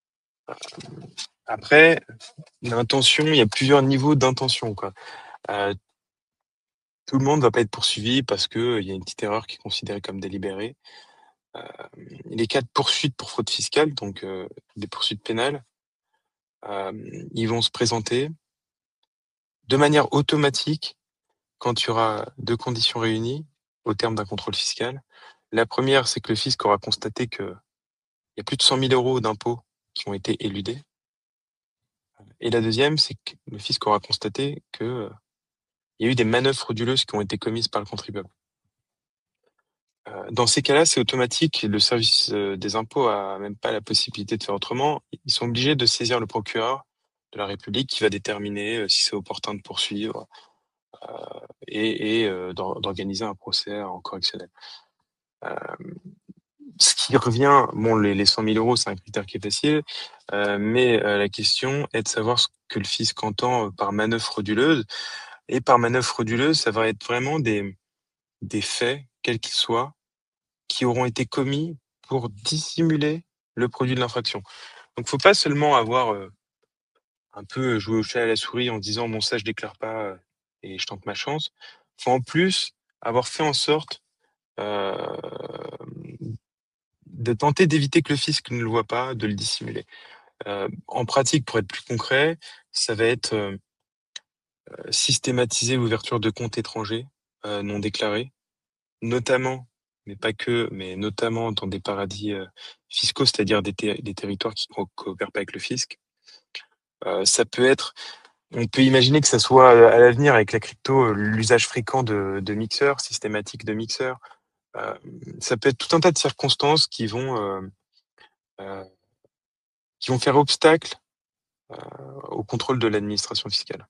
Après, l'intention, il y a plusieurs niveaux d'intention, quoi. Euh, tout le monde va pas être poursuivi parce que euh, il y a une petite erreur qui est considérée comme délibérée. Euh, les cas de poursuite pour fraude fiscale, donc euh, des poursuites pénales, euh, ils vont se présenter de manière automatique quand il y aura deux conditions réunies au terme d'un contrôle fiscal. La première, c'est que le fisc aura constaté qu'il y a plus de cent mille euros d'impôts qui ont été éludés. Et la deuxième, c'est que le fisc aura constaté qu'il euh, y a eu des manœuvres frauduleuses qui ont été commises par le contribuable. Euh, dans ces cas-là, c'est automatique. Le service euh, des impôts a même pas la possibilité de faire autrement. Ils sont obligés de saisir le procureur de la République qui va déterminer euh, si c'est opportun de poursuivre euh, et, et euh, d'or- d'organiser un procès en correctionnel. Euh, ce qui revient, bon, les, les cent mille euros, c'est un critère qui est facile, euh, mais euh, la question est de savoir ce que le fisc entend euh, par manœuvre frauduleuse. Et par manœuvre frauduleuse, ça va être vraiment des, des faits, quels qu'ils soient, qui auront été commis pour dissimuler le produit de l'infraction. Donc, faut pas seulement avoir euh, un peu joué au chat et à la souris en se disant bon ça je déclare pas euh, et je tente ma chance. Faut en plus avoir fait en sorte euh, de tenter d'éviter que le fisc ne le voit pas, de le dissimuler. Euh, en pratique, pour être plus concret, ça va être euh, systématiser l'ouverture de comptes étrangers euh, non déclarés, notamment, mais pas que, mais notamment dans des paradis euh, fiscaux, c'est-à-dire des, ter- des territoires qui ne coopèrent pas avec le fisc. Euh, ça peut être, on peut imaginer que ça soit euh, à l'avenir avec la crypto, euh, l'usage fréquent de, de mixeurs, systématique de mixeurs. Euh, ça peut être tout un tas de circonstances qui vont euh, euh, qui vont faire obstacle euh, au contrôle de l'administration fiscale.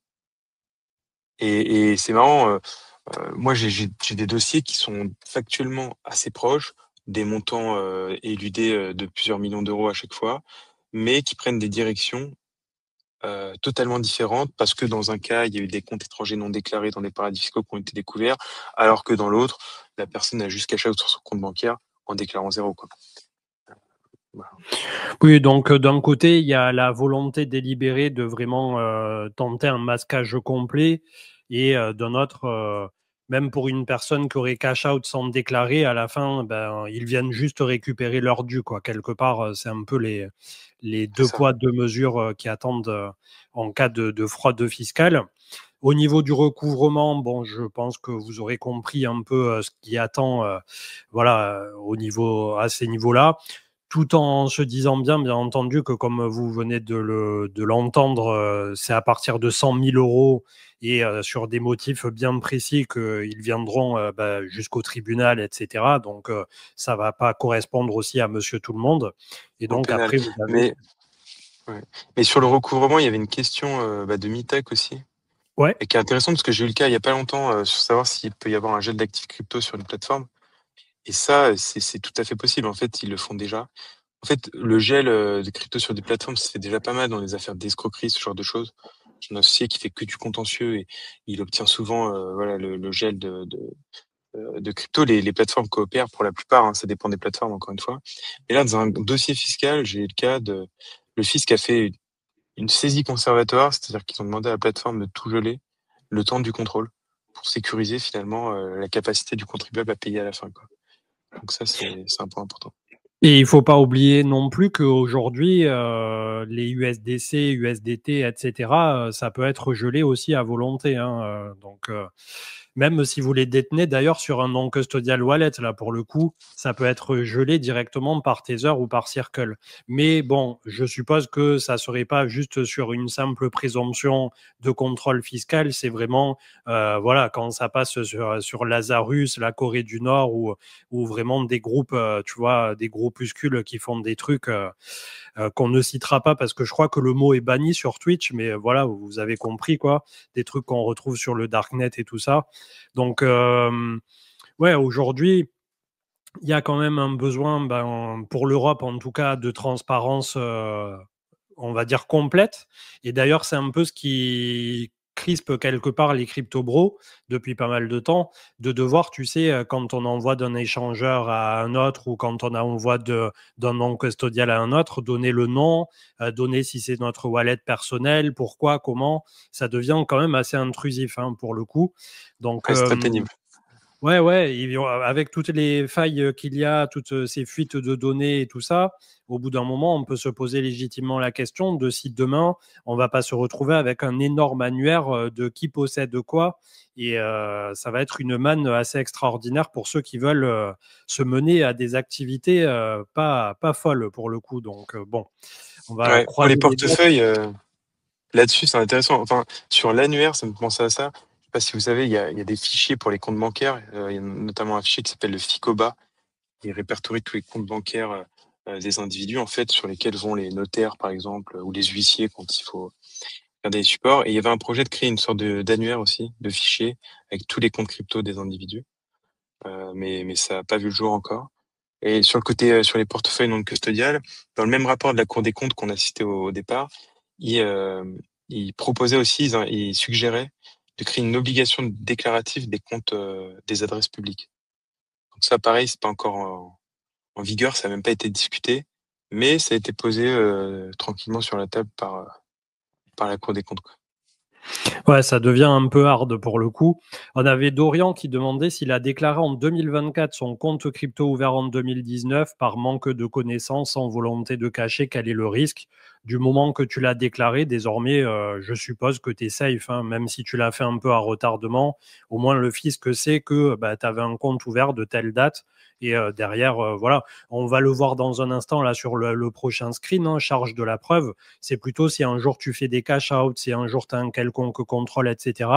Et, et c'est marrant, euh, euh, moi j'ai, j'ai, j'ai des dossiers qui sont factuellement assez proches, des montants euh, éludés euh, de plusieurs millions d'euros à chaque fois, mais qui prennent des directions euh, totalement différentes parce que dans un cas, il y a eu des comptes étrangers non déclarés dans des paradis fiscaux qui ont été découverts, alors que dans l'autre, la personne a juste caché sur son compte bancaire en déclarant zéro, quoi. Voilà. Oui, donc euh, d'un côté, il y a la volonté délibérée de vraiment euh, tenter un masquage complet, et euh, d'un autre, euh, même pour une personne qui aurait cash out sans déclarer, à la fin, ben, ils viennent juste récupérer leur dû, quoi. Quelque part, euh, c'est un peu les, les C'est deux ça. poids, deux mesures euh, qui attendent euh, en cas de, de fraude fiscale. Au niveau du recouvrement, bon, je pense que vous aurez compris un peu euh, ce qui attend, euh, voilà, euh, au niveau, à ces niveaux-là, tout en se disant bien, bien entendu, que comme vous venez de, le, de l'entendre, euh, c'est à partir de cent mille euros et euh, sur des motifs bien précis qu'ils viendront euh, bah, jusqu'au tribunal, et cetera. Donc, euh, ça ne va pas correspondre aussi à monsieur tout le monde. Et En donc, pénal. après, vous avez... Mais, ouais. Mais sur le recouvrement, il y avait une question euh, bah, de Mitech aussi, Ouais. et qui est intéressante parce que j'ai eu le cas il n'y a pas longtemps euh, sur savoir s'il peut y avoir un gel d'actifs crypto sur une plateforme. Et ça, c'est, c'est tout à fait possible. En fait, ils le font déjà. En fait, le gel euh, de crypto sur des plateformes, ça se fait déjà pas mal dans les affaires d'escroquerie, ce genre de choses. J'ai un associé qui fait que du contentieux et il obtient souvent euh, voilà, le, le gel de, de, euh, de crypto. Les, les plateformes coopèrent pour la plupart, hein, ça dépend des plateformes, encore une fois. Mais là, dans un dossier fiscal, j'ai eu le cas de le fisc a fait une saisie conservatoire, c'est-à-dire qu'ils ont demandé à la plateforme de tout geler le temps du contrôle pour sécuriser finalement euh, la capacité du contribuable à payer à la fin, quoi. Donc ça, c'est c'est un point important. Et il ne faut pas oublier non plus qu'aujourd'hui, euh, les U S D C, U S D T, et cetera, euh, ça peut être gelé aussi à volonté, hein, euh, donc, euh, même si vous les détenez d'ailleurs sur un non-custodial wallet, là pour le coup, ça peut être gelé directement par Tether ou par Circle. Mais bon, je suppose que ça ne serait pas juste sur une simple présomption de contrôle fiscal. C'est vraiment, euh, voilà, quand ça passe sur, sur Lazarus, la Corée du Nord, ou, ou vraiment des groupes, euh, tu vois, des groupuscules qui font des trucs euh, euh, qu'on ne citera pas parce que je crois que le mot est banni sur Twitch, mais voilà, vous avez compris, quoi, des trucs qu'on retrouve sur le darknet et tout ça. Donc, euh, ouais, aujourd'hui, il y a quand même un besoin, ben, pour l'Europe en tout cas, de transparence, euh, on va dire, complète. Et d'ailleurs, c'est un peu ce qui crispe quelque part les crypto-bros depuis pas mal de temps, de devoir, tu sais, euh, quand on envoie d'un échangeur à un autre ou quand on envoie de, d'un nom custodial à un autre, donner le nom, euh, donner si c'est notre wallet personnel, pourquoi, comment, ça devient quand même assez intrusif, hein, pour le coup. Donc, Ouais, c'est très euh, pénible. ouais, ouais, ils vont- avec toutes les failles qu'il y a, toutes ces fuites de données et tout ça, au bout d'un moment, on peut se poser légitimement la question de si demain, on va pas se retrouver avec un énorme annuaire euh, de qui possède quoi. Et euh, ça va être une manne assez extraordinaire pour ceux qui veulent euh, se mener à des activités euh, pas, pas folles pour le coup. Donc, euh, bon, on va Ouais, pour les croiser les doigts. portefeuilles, euh, là-dessus, c'est intéressant. Enfin, sur l'annuaire, ça me fait penser à ça. Je sais pas si vous savez, il y a, il y a des fichiers pour les comptes bancaires. Euh, il y a notamment un fichier qui s'appelle le FICOBA, qui répertorie tous les comptes bancaires euh, euh, des individus, en fait, sur lesquels vont les notaires, par exemple, ou les huissiers quand il faut faire des supports. Et il y avait un projet de créer une sorte de d'annuaire aussi, de fichier, avec tous les comptes crypto des individus. Euh, mais, mais ça n'a pas vu le jour encore. Et sur le côté, euh, sur les portefeuilles non custodiales, dans le même rapport de la Cour des comptes qu'on a cité au, au départ, il, euh, il proposait aussi, il, il suggérait de créer une obligation déclarative des comptes euh, des adresses publiques. Donc ça, pareil, c'est pas encore en, en vigueur, ça n'a même pas été discuté, mais ça a été posé euh, tranquillement sur la table par, par la Cour des comptes, quoi. Ouais, ça devient un peu hard pour le coup. On avait Dorian qui demandait s'il a déclaré en deux mille vingt-quatre son compte crypto ouvert en deux mille dix-neuf par manque de connaissances, sans volonté de cacher. Quel est le risque? Du moment que tu l'as déclaré, désormais, euh, je suppose que tu es safe, hein, même si tu l'as fait un peu à retardement. Au moins, le fisc sait que bah, tu avais un compte ouvert de telle date. Et euh, derrière, euh, voilà, on va le voir dans un instant là sur le, le prochain screen, hein, charge de la preuve. C'est plutôt si un jour tu fais des cash out, si un jour tu as un quelconque contrôle, et cetera.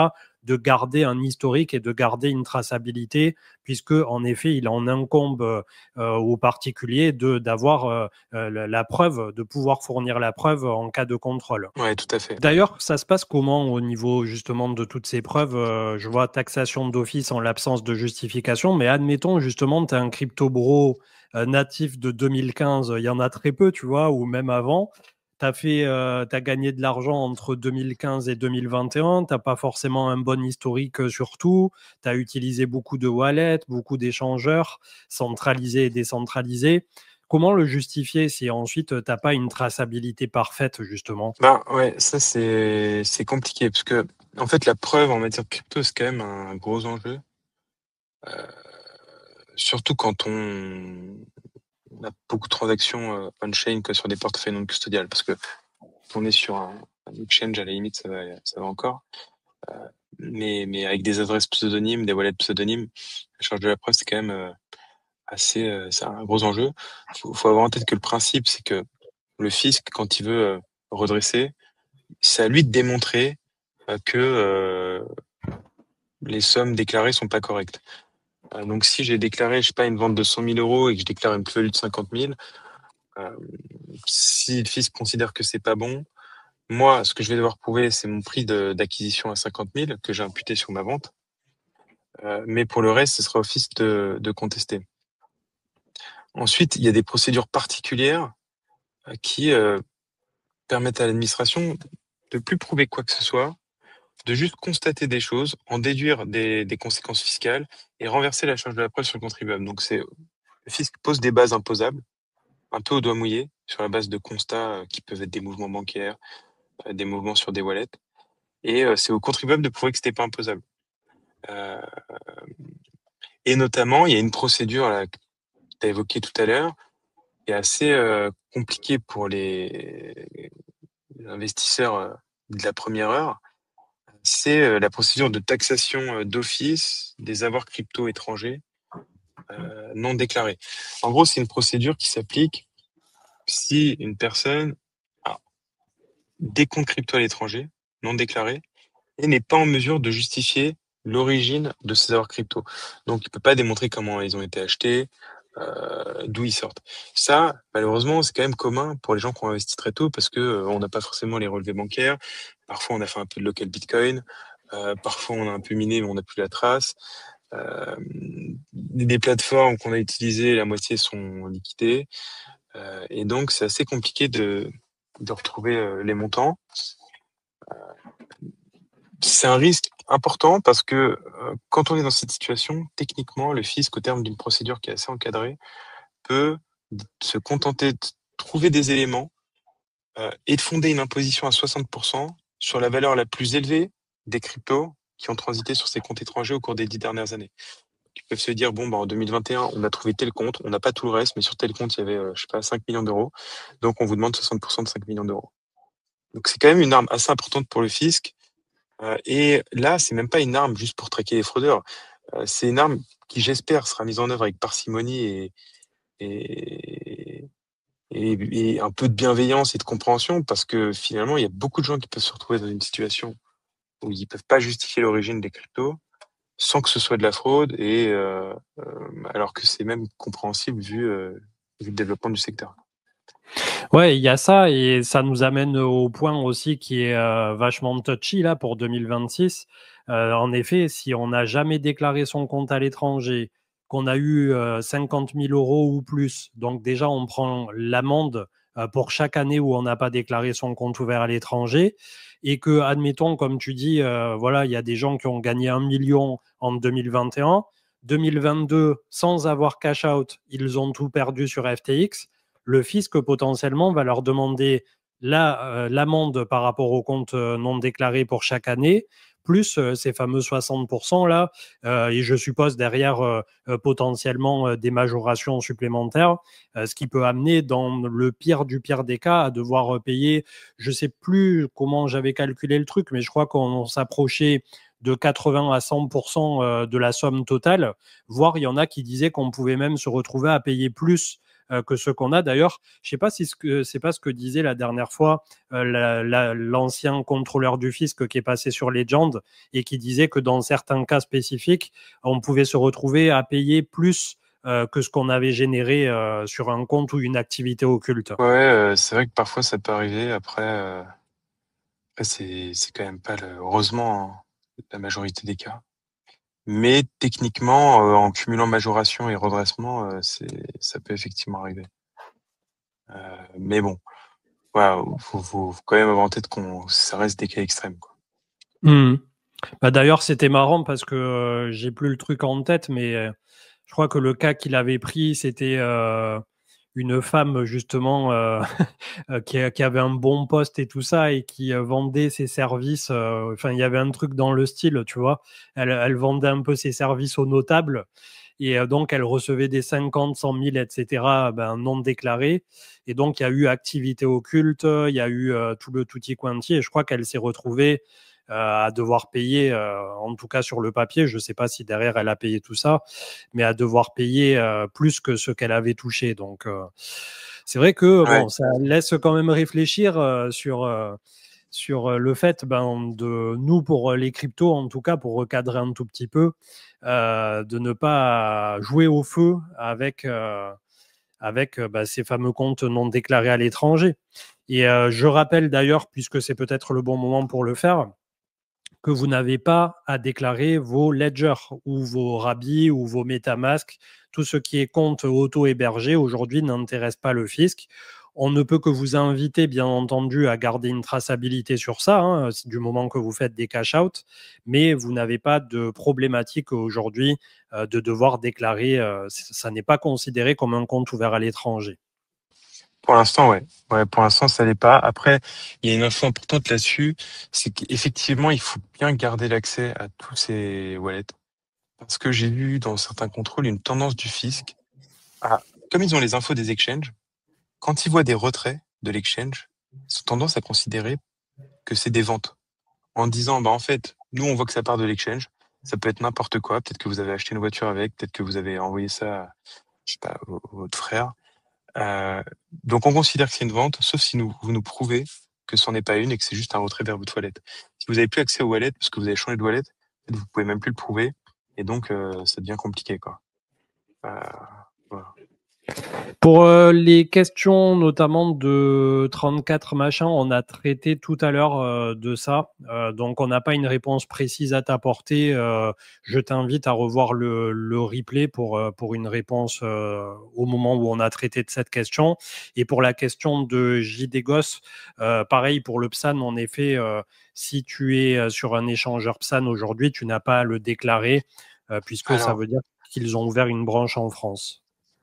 de garder un historique et de garder une traçabilité, puisque en effet, il en incombe euh, aux particuliers de d'avoir euh, la, la preuve, de pouvoir fournir la preuve en cas de contrôle. Ouais, tout à fait. D'ailleurs, ça se passe comment au niveau justement de toutes ces preuves? Euh, Je vois taxation d'office en l'absence de justification, mais admettons justement, tu as un crypto bro euh, natif de deux mille quinze, il y en a très peu, tu vois, ou même avant. Tu as fait, euh, t'as gagné de l'argent entre deux mille quinze et deux mille vingt et un, tu n'as pas forcément un bon historique euh, sur tout, tu as utilisé beaucoup de wallets, beaucoup d'échangeurs, centralisés et décentralisés. Comment le justifier si ensuite tu n'as pas une traçabilité parfaite, justement? Ben ouais, ça c'est c'est compliqué parce que en fait la preuve en matière de crypto c'est quand même un gros enjeu. Euh, surtout quand on, on a beaucoup de transactions euh, on-chain que sur des portefeuilles non custodiales. Parce que quand on est sur un, un exchange, à la limite, ça va, ça va encore. Euh, mais, mais avec des adresses pseudonymes, des wallets pseudonymes, la charge de la preuve, c'est quand même euh, assez, euh, c'est un gros enjeu. Faut, faut avoir en tête que le principe, c'est que le fisc, quand il veut euh, redresser, c'est à lui de démontrer euh, que euh, les sommes déclarées sont pas correctes. Euh, donc, si j'ai déclaré, je sais pas, une vente de cent mille euros et que je déclare une plus-value de cinquante mille, euh, si le fisc considère que c'est pas bon, moi, ce que je vais devoir prouver, c'est mon prix de- d'acquisition à cinquante mille que j'ai imputé sur ma vente. Euh, mais pour le reste, ce sera au fisc de, de contester. Ensuite, il y a des procédures particulières euh, qui euh, permettent à l'administration de plus prouver quoi que ce soit, de juste constater des choses, en déduire des, des conséquences fiscales et renverser la charge de la preuve sur le contribuable. Donc, c'est le fisc pose des bases imposables, un peu au doigt mouillé, sur la base de constats euh, qui peuvent être des mouvements bancaires, euh, des mouvements sur des wallets. Et euh, c'est au contribuable de prouver que c'était pas imposable. Euh, et notamment, il y a une procédure là, que tu as évoquée tout à l'heure, qui est assez euh, compliquée pour les, les investisseurs euh, de la première heure. C'est euh, la procédure de taxation euh, d'office des avoirs crypto étrangers euh, non déclarés. En gros, c'est une procédure qui s'applique si une personne a des comptes crypto à l'étranger non déclarés et n'est pas en mesure de justifier l'origine de ces avoirs crypto. Donc, il peut pas démontrer comment ils ont été achetés, euh, d'où ils sortent. Ça, malheureusement, c'est quand même commun pour les gens qui ont investi très tôt parce que euh, on n'a pas forcément les relevés bancaires. Parfois, on a fait un peu de local Bitcoin. Euh, parfois, on a un peu miné, mais on n'a plus la trace. Euh, des plateformes qu'on a utilisées, la moitié sont liquidées. Euh, et donc, c'est assez compliqué de, de retrouver euh, les montants. C'est un risque important parce que euh, quand on est dans cette situation, techniquement, le fisc, au terme d'une procédure qui est assez encadrée, peut se contenter de trouver des éléments euh, et de fonder une imposition à soixante pour cent sur la valeur la plus élevée des cryptos qui ont transité sur ces comptes étrangers au cours des dix dernières années. Ils peuvent se dire, bon, bah, en deux mille vingt et un, on a trouvé tel compte, on n'a pas tout le reste, mais sur tel compte, il y avait, euh, je sais pas, cinq millions d'euros. Donc, on vous demande soixante pour cent de cinq millions d'euros. Donc, c'est quand même une arme assez importante pour le fisc. Euh, et là, c'est même pas une arme juste pour traquer les fraudeurs. Euh, c'est une arme qui, j'espère, sera mise en œuvre avec parcimonie et, et, et, et un peu de bienveillance et de compréhension, parce que finalement, il y a beaucoup de gens qui peuvent se retrouver dans une situation où ils peuvent pas justifier l'origine des cryptos sans que ce soit de la fraude, et euh, euh, alors que c'est même compréhensible vu, euh, vu le développement du secteur. Ouais, il y a ça et ça nous amène au point aussi qui est euh, vachement touchy là pour deux mille vingt-six. Euh, en effet, si on n'a jamais déclaré son compte à l'étranger, qu'on a eu euh, cinquante mille euros ou plus, donc déjà on prend l'amende euh, pour chaque année où on n'a pas déclaré son compte ouvert à l'étranger et que, admettons, comme tu dis, euh, voilà, il y a des gens qui ont gagné un million en deux mille vingt et un, deux mille vingt-deux, sans avoir cash out, ils ont tout perdu sur F T X. Le fisc potentiellement va leur demander la, euh, l'amende par rapport au compte euh, non déclaré pour chaque année, plus euh, ces fameux soixante pour cent là, euh, et je suppose derrière euh, euh, potentiellement euh, des majorations supplémentaires, euh, ce qui peut amener dans le pire du pire des cas à devoir euh, payer, je sais plus comment j'avais calculé le truc, mais je crois qu'on s'approchait de quatre-vingts à cent pour cent euh, de la somme totale, voire il y en a qui disaient qu'on pouvait même se retrouver à payer plus euh, que ceux qu'on a. D'ailleurs, je ne sais pas si ce que c'est pas ce que disait la dernière fois euh, la, la, l'ancien contrôleur du fisc qui est passé sur Legend et qui disait que dans certains cas spécifiques, on pouvait se retrouver à payer plus euh, que ce qu'on avait généré euh, sur un compte ou une activité occulte. Ouais, euh, c'est vrai que parfois ça peut arriver. Après, euh, après c'est c'est quand même pas le, heureusement hein, la majorité des cas. Mais techniquement, euh, en cumulant majoration et redressement, euh, c'est ça peut effectivement arriver. Euh, mais bon, voilà, faut, faut, faut quand même avoir en tête qu'on ça reste des cas extrêmes, quoi. Mmh. Bah, d'ailleurs, c'était marrant parce que euh, j'ai plus le truc en tête, mais euh, je crois que le cas qu'il avait pris, c'était euh, une femme justement euh, euh, qui, qui avait un bon poste et tout ça et qui euh, vendait ses services. euh, Enfin, il y avait un truc dans le style, tu vois. Elle, elle vendait un peu ses services aux notables et euh, donc elle recevait des cinquante, cent mille, et cetera. Ben, non déclarés. Et donc il y a eu activité occulte, il y a eu euh, tout le tutti quanti. Et je crois qu'elle s'est retrouvée euh, à devoir payer, euh, en tout cas sur le papier, je ne sais pas si derrière elle a payé tout ça, mais à devoir payer euh, plus que ce qu'elle avait touché. Donc, euh, c'est vrai que Ouais, bon, ça laisse quand même réfléchir euh, sur, euh, sur le fait ben, de nous, pour les cryptos, en tout cas, pour recadrer un tout petit peu, euh, de ne pas jouer au feu avec, euh, avec euh, bah, ces fameux comptes non déclarés à l'étranger. Et euh, je rappelle d'ailleurs, puisque c'est peut-être le bon moment pour le faire, que vous n'avez pas à déclarer vos ledgers ou vos Rabis ou vos MetaMask. Tout ce qui est compte auto-hébergé aujourd'hui n'intéresse pas le fisc. On ne peut que vous inviter, bien entendu, à garder une traçabilité sur ça, hein, du moment que vous faites des cash-out, mais vous n'avez pas de problématique aujourd'hui euh, de devoir déclarer. Euh, ça n'est pas considéré comme un compte ouvert à l'étranger. pour l'instant, ouais. Ouais, pour l'instant, ça l'est pas. Après, il y a une info importante là-dessus, c'est qu'effectivement, il faut bien garder l'accès à tous ces wallets. Parce que j'ai vu dans certains contrôles une tendance du fisc à, comme ils ont les infos des exchanges, quand ils voient des retraits de l'exchange, ils ont tendance à considérer que c'est des ventes. En disant, bah, en fait, nous, on voit que ça part de l'exchange. Ça peut être n'importe quoi. Peut-être que vous avez acheté une voiture avec, peut-être que vous avez envoyé ça, à, je sais pas, au- au- votre frère. Euh, donc, on considère que c'est une vente, sauf si nous, vous nous prouvez que ce n'en est pas une et que c'est juste un retrait vers votre wallet. Si vous n'avez plus accès au wallet parce que vous avez changé de wallet, vous pouvez même plus le prouver. Et donc, euh, ça devient compliqué, quoi. Euh, voilà. Pour euh, les questions notamment de trente-quatre machin, on a traité tout à l'heure euh, de ça. Euh, donc, on n'a pas une réponse précise à t'apporter. Euh, je t'invite à revoir le, le replay pour, euh, pour une réponse euh, au moment où on a traité de cette question. Et pour la question de J D G O S, euh, pareil pour le P S A N, en effet, euh, si tu es euh, sur un échangeur P S A N aujourd'hui, tu n'as pas à le déclarer euh, puisque ça Alors, veut dire qu'ils ont ouvert une branche en France.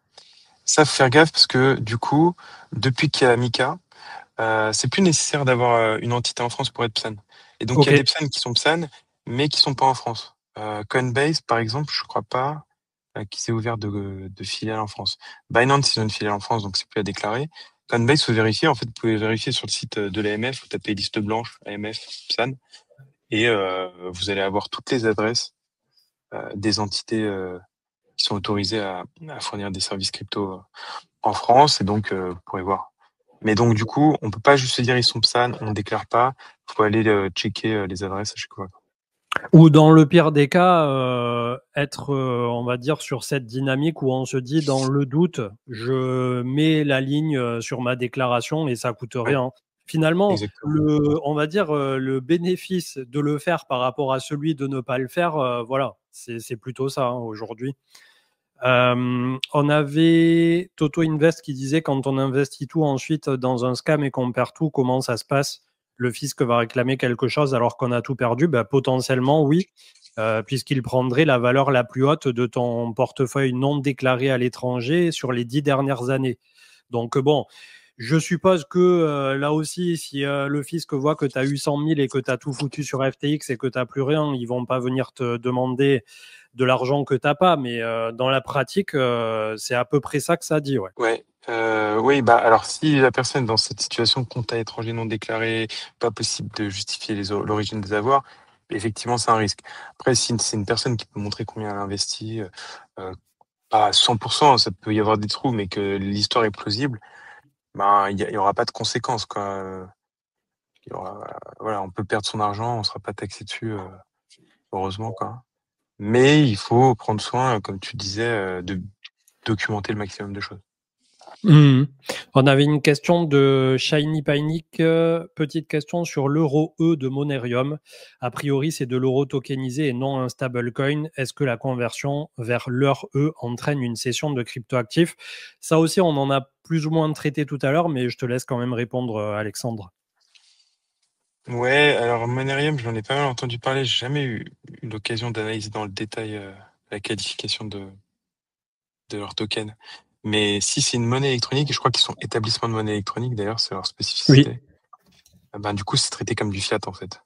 ça, faut faire gaffe parce que, du coup, depuis qu'il y a Mika, euh, c'est plus nécessaire d'avoir euh, une entité en France pour être P S A N. Et donc, il y Ok. a des P S A N qui sont P S A N, mais qui sont pas en France. Euh, Coinbase, par exemple, je crois pas euh, qu'il s'est ouvert de, de filiale en France. Binance, ils ont une filiale en France, donc c'est plus à déclarer. Coinbase, faut vérifier. En fait, vous pouvez vérifier sur le site de l'A M F, vous tapez liste blanche, A M F, P S A N, et euh, vous allez avoir toutes les adresses euh, des entités euh, qui sont autorisées à, à fournir des services crypto euh, en France, et donc euh, vous pourrez voir. Mais donc, du coup, on peut pas juste se dire ils sont P S A N, on ne déclare pas. Il faut aller euh, checker euh, les adresses à chaque fois. Ou dans le pire des cas, euh, être, euh, on va dire, sur cette dynamique où on se dit, dans le doute, je mets la ligne euh, sur ma déclaration et ça coûte Ouais, rien. Finalement, exactement. le, on va dire, euh, le bénéfice de le faire par rapport à celui de ne pas le faire, euh, voilà, c'est c'est plutôt ça hein, aujourd'hui. Euh, on avait Toto Invest qui disait quand on investit tout ensuite dans un scam et qu'on perd tout, comment ça se passe? Le fisc va réclamer quelque chose alors qu'on a tout perdu? Ben, potentiellement, oui, euh, puisqu'il prendrait la valeur la plus haute de ton portefeuille non déclaré à l'étranger sur les dix dernières années. Donc, bon, je suppose que euh, là aussi, si euh, le fisc voit que tu as eu cent mille et que tu as tout foutu sur F T X et que tu n'as plus rien, ils vont pas venir te demander de l'argent que tu n'as pas. Mais euh, dans la pratique, euh, c'est à peu près ça que ça dit. Ouais. Ouais. Euh, oui, bah alors si la personne est dans cette situation, compte à étranger non déclaré, pas possible de justifier les o- l'origine des avoirs, effectivement c'est un risque. Après, si c'est une personne qui peut montrer combien elle a investi, euh, à cent pour cent, ça peut y avoir des trous, mais que l'histoire est plausible, ben, il y a il y aura pas de conséquences, quoi, heu, il y aura voilà, on peut perdre son argent, on sera pas taxé dessus, heu, heureusement, quoi. Mais il faut prendre soin, comme tu disais, heu, de documenter le maximum de choses. Mmh. On avait une question de Shiny Panic, heu, petite question sur l'euro E de Monerium. A priori, c'est de l'euro tokenisé et non un stablecoin. Est-ce que la conversion vers l'heure E entraîne une cession de cryptoactifs? Ça aussi, on en a plus ou moins traité tout à l'heure, mais je te laisse quand même répondre, heu, Alexandre. Ouais, alors Monerium, j'en ai pas mal entendu parler, j'ai jamais eu eu l'occasion d'analyser dans le détail, heu, la qualification de de leur token. Mais si c'est une monnaie électronique, et je crois qu'ils sont établissements de monnaie électronique d'ailleurs, c'est leur Oui. spécificité, ah ben, du coup, c'est traité comme du fiat, en fait.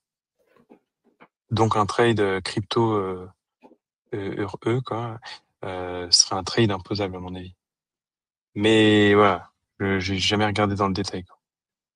Donc un trade, heu, crypto, heu, heu, eur E quoi, heu, serait un trade imposable à mon avis. Mais voilà, je j'ai jamais regardé dans le détail, quoi.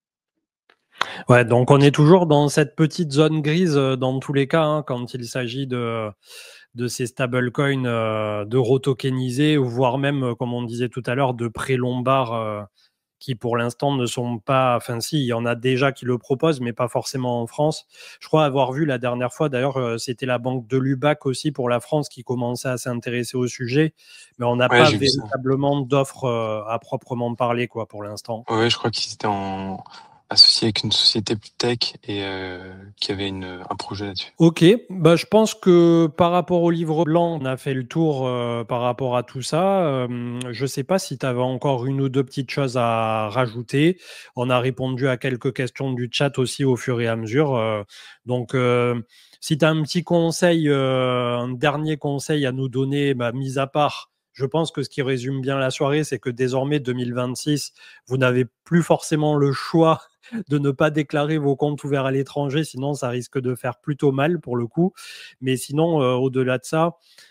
Ouais, donc on est toujours dans cette petite zone grise, heu, dans tous les cas, hein, quand il s'agit de de ces stablecoins, heu, d'euros tokenisés ou voire même, heu, comme on disait tout à l'heure, de prêts lombards, heu, qui pour l'instant ne sont pas enfin si, il y en a déjà qui le proposent, mais pas forcément en France. Je crois avoir vu la dernière fois d'ailleurs, heu, c'était la banque de Lubac aussi pour la France qui commençait à s'intéresser au sujet, mais on n'a Ouais, pas j'ai vu ça. véritablement d'offres, heu, à proprement parler quoi, pour l'instant. Ouais, ouais, je crois qu'ils étaient en associés avec une société plus tech et heu, qui avait une, un projet là-dessus. OK, bah, je pense que par rapport au livre blanc, on a fait le tour, heu, par rapport à tout ça. Hem, je ne sais pas si tu avais encore une ou deux petites choses à rajouter. On a répondu à quelques questions du chat aussi au fur et à mesure, heu, donc heu, si tu as un petit conseil, heu, un dernier conseil à nous donner, bah, mis à part, je pense que ce qui résume bien la soirée, c'est que désormais deux mille vingt-six, vous n'avez plus forcément le choix de ne pas déclarer vos comptes ouverts à l'étranger, sinon ça risque de faire plutôt mal pour le coup. Mais sinon, euh, au-delà de ça,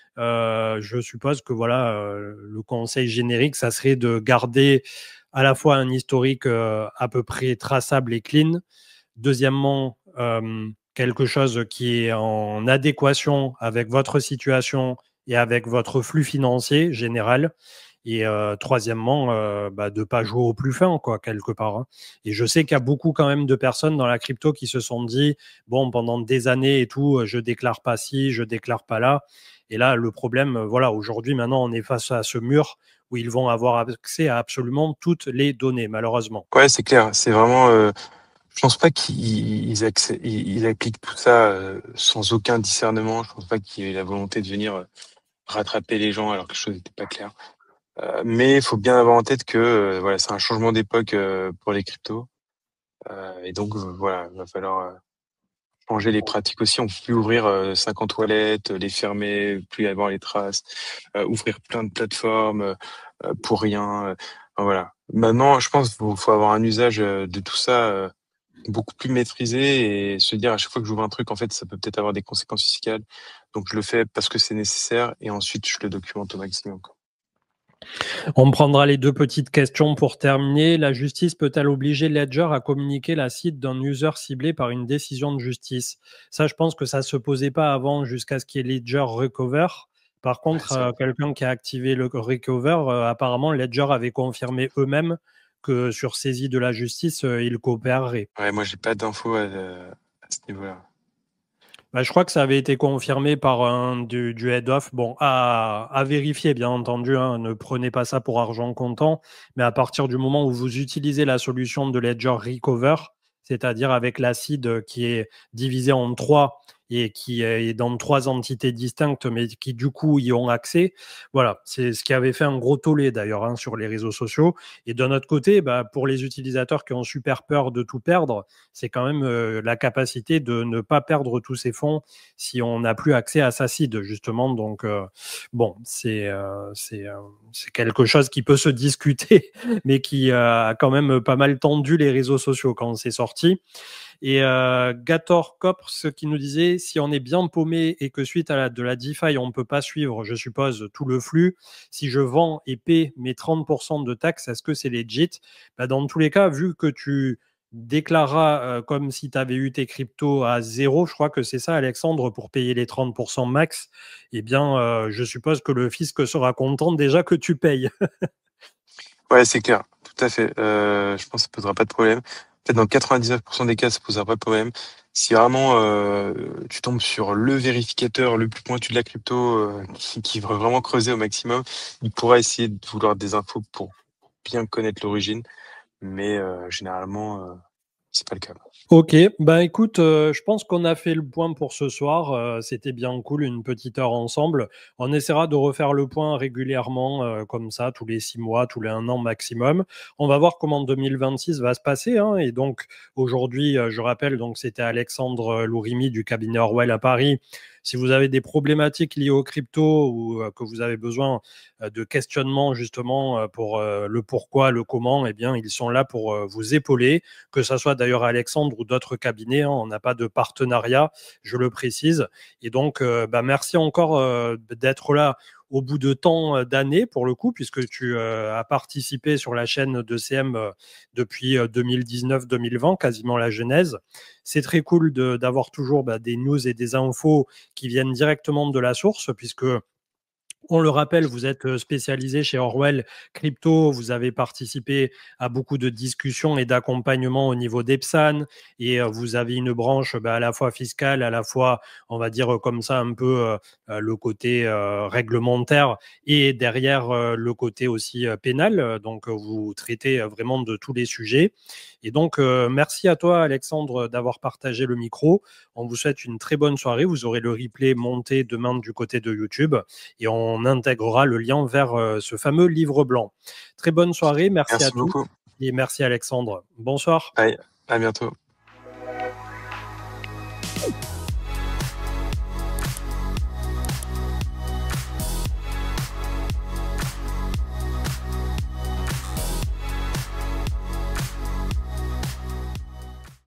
euh, je suppose que voilà, euh, le conseil générique, ça serait de garder à la fois un historique euh, à peu près traçable et clean. Deuxièmement, euh, quelque chose qui est en adéquation avec votre situation et avec votre flux financier général. Et euh, troisièmement, euh, bah, de ne pas jouer au plus fin, quoi, quelque part, hein. Et je sais qu'il y a beaucoup quand même de personnes dans la crypto qui se sont dit, bon, pendant des années et tout, je déclare pas ci, je déclare pas là. Et là, le problème, voilà, aujourd'hui, maintenant, on est face à ce mur où ils vont avoir accès à absolument toutes les données, malheureusement. Ouais, c'est clair, c'est vraiment, heu, je pense pas qu'ils ils accè ils ils appliquent tout ça, heu, sans aucun discernement. Je pense pas qu'il y ait la volonté de venir, heu, rattraper les gens alors que les choses étaient pas claires. Heu, mais il faut bien avoir en tête que, heu, voilà, c'est un changement d'époque, heu, pour les cryptos, heu et donc heu, voilà, il va falloir, heu, changer les pratiques aussi. On peut plus ouvrir, heu, cinquante toilettes, les fermer, plus y avoir les traces, heu, ouvrir plein de plateformes, heu heu, pour rien, heu, enfin voilà. Maintenant, je pense faut faut avoir un usage, heu, de tout ça, heu, beaucoup plus maîtrisé et se dire: «À chaque fois que j'ouvre un truc, en fait, ça peut peut-être avoir des conséquences fiscales, donc je le fais parce que c'est nécessaire et ensuite je le documente au maximum, quoi». On prendra les deux petites questions pour terminer. La justice peut-elle obliger Ledger à communiquer la cible d'un user ciblé par une décision de justice? Ça, je pense que ça ne se posait pas avant jusqu'à ce qu'il y ait Ledger Recover. Par Ouais, contre, c'est vrai. euh, quelqu'un qui a activé le Recover, euh, apparemment, Ledger avait confirmé eux-mêmes que sur saisie de la justice, euh, ils coopéreraient. Ouais, moi, j'ai pas d'infos à, heu, à ce niveau-là. Bah, je crois que ça avait été confirmé par un du, du head off. Bon, à, à vérifier, bien entendu, hein, ne prenez pas ça pour argent comptant, mais à partir du moment où vous utilisez la solution de Ledger Recover, c'est-à-dire avec l'acide qui est divisé en trois et qui est dans trois entités distinctes, mais qui du coup y ont accès. Voilà, c'est ce qui avait fait un gros tollé d'ailleurs, hein, sur les réseaux sociaux. Et d'un autre côté, bah, pour les utilisateurs qui ont super peur de tout perdre, c'est quand même euh, la capacité de ne pas perdre tous ses fonds si on n'a plus accès à sa seed, justement. Donc, euh, bon, c'est euh, c'est euh, c'est quelque chose qui peut se discuter, mais qui euh, a quand même pas mal tendu les réseaux sociaux quand c'est sorti. Et euh, Gator Cop, ce qui nous disait, si on est bien paumé et que suite à la, de la DeFi, on ne peut pas suivre, je suppose, tout le flux, si je vends et paie mes trente pour cent de taxes, est-ce que c'est legit? Bah, dans tous les cas, vu que tu déclarera euh, comme si tu avais eu tes cryptos à zéro, je crois que c'est ça, Alexandre, pour payer les trente pour cent max, eh bien, euh, je suppose que le fisc sera content déjà que tu payes. Ouais, c'est clair, tout à fait. Euh, je pense que ça posera pas de problème. Peut-être dans quatre-vingt-dix-neuf pour cent des cas, ça posera pas de problème. Si vraiment euh, tu tombes sur le vérificateur le plus pointu de la crypto, euh, qui, qui va vraiment creuser au maximum, il pourra essayer de vouloir des infos pour bien connaître l'origine, mais euh, généralement, euh, c'est pas le cas. Ok, ben écoute, euh, je pense qu'on a fait le point pour ce soir. Euh, c'était bien cool, une petite heure ensemble. On essaiera de refaire le point régulièrement, euh, comme ça, tous les six mois, tous les un an maximum. On va voir comment deux mille vingt-six va se passer, hein. Et donc, aujourd'hui, euh, je rappelle, donc c'était Alexandre Lourimi du cabinet Orwell à Paris. Si vous avez des problématiques liées aux cryptos ou euh, que vous avez besoin euh, de questionnement justement euh, pour euh, le pourquoi, le comment, eh bien, ils sont là pour euh, vous épauler, que ça soit d'ailleurs Alexandre ou d'autres cabinets, hein. On n'a pas de partenariat, je le précise. Et donc, euh, bah, merci encore euh, d'être là au bout de tant d'années, pour le coup, puisque tu euh, as participé sur la chaîne de C M euh, depuis deux mille dix-neuf deux mille vingt, quasiment la genèse. C'est très cool de, d'avoir toujours bah, des news et des infos qui viennent directement de la source, puisque on le rappelle, vous êtes spécialisé chez Orwell Crypto, vous avez participé à beaucoup de discussions et d'accompagnement au niveau d'Epsan, et euh, vous avez une branche bah, à la fois fiscale, à la fois, on va dire comme ça, un peu euh, le côté euh, réglementaire, et derrière euh, le côté aussi euh, pénal. Donc, vous traitez vraiment de tous les sujets. Et donc, euh, merci à toi, Alexandre, d'avoir partagé le micro. On vous souhaite une très bonne soirée. Vous aurez le replay monté demain du côté de YouTube et on intégrera le lien vers euh, ce fameux livre blanc. Très bonne soirée, merci à Merci tous beaucoup. et merci Alexandre. Bonsoir. Allez, à bientôt.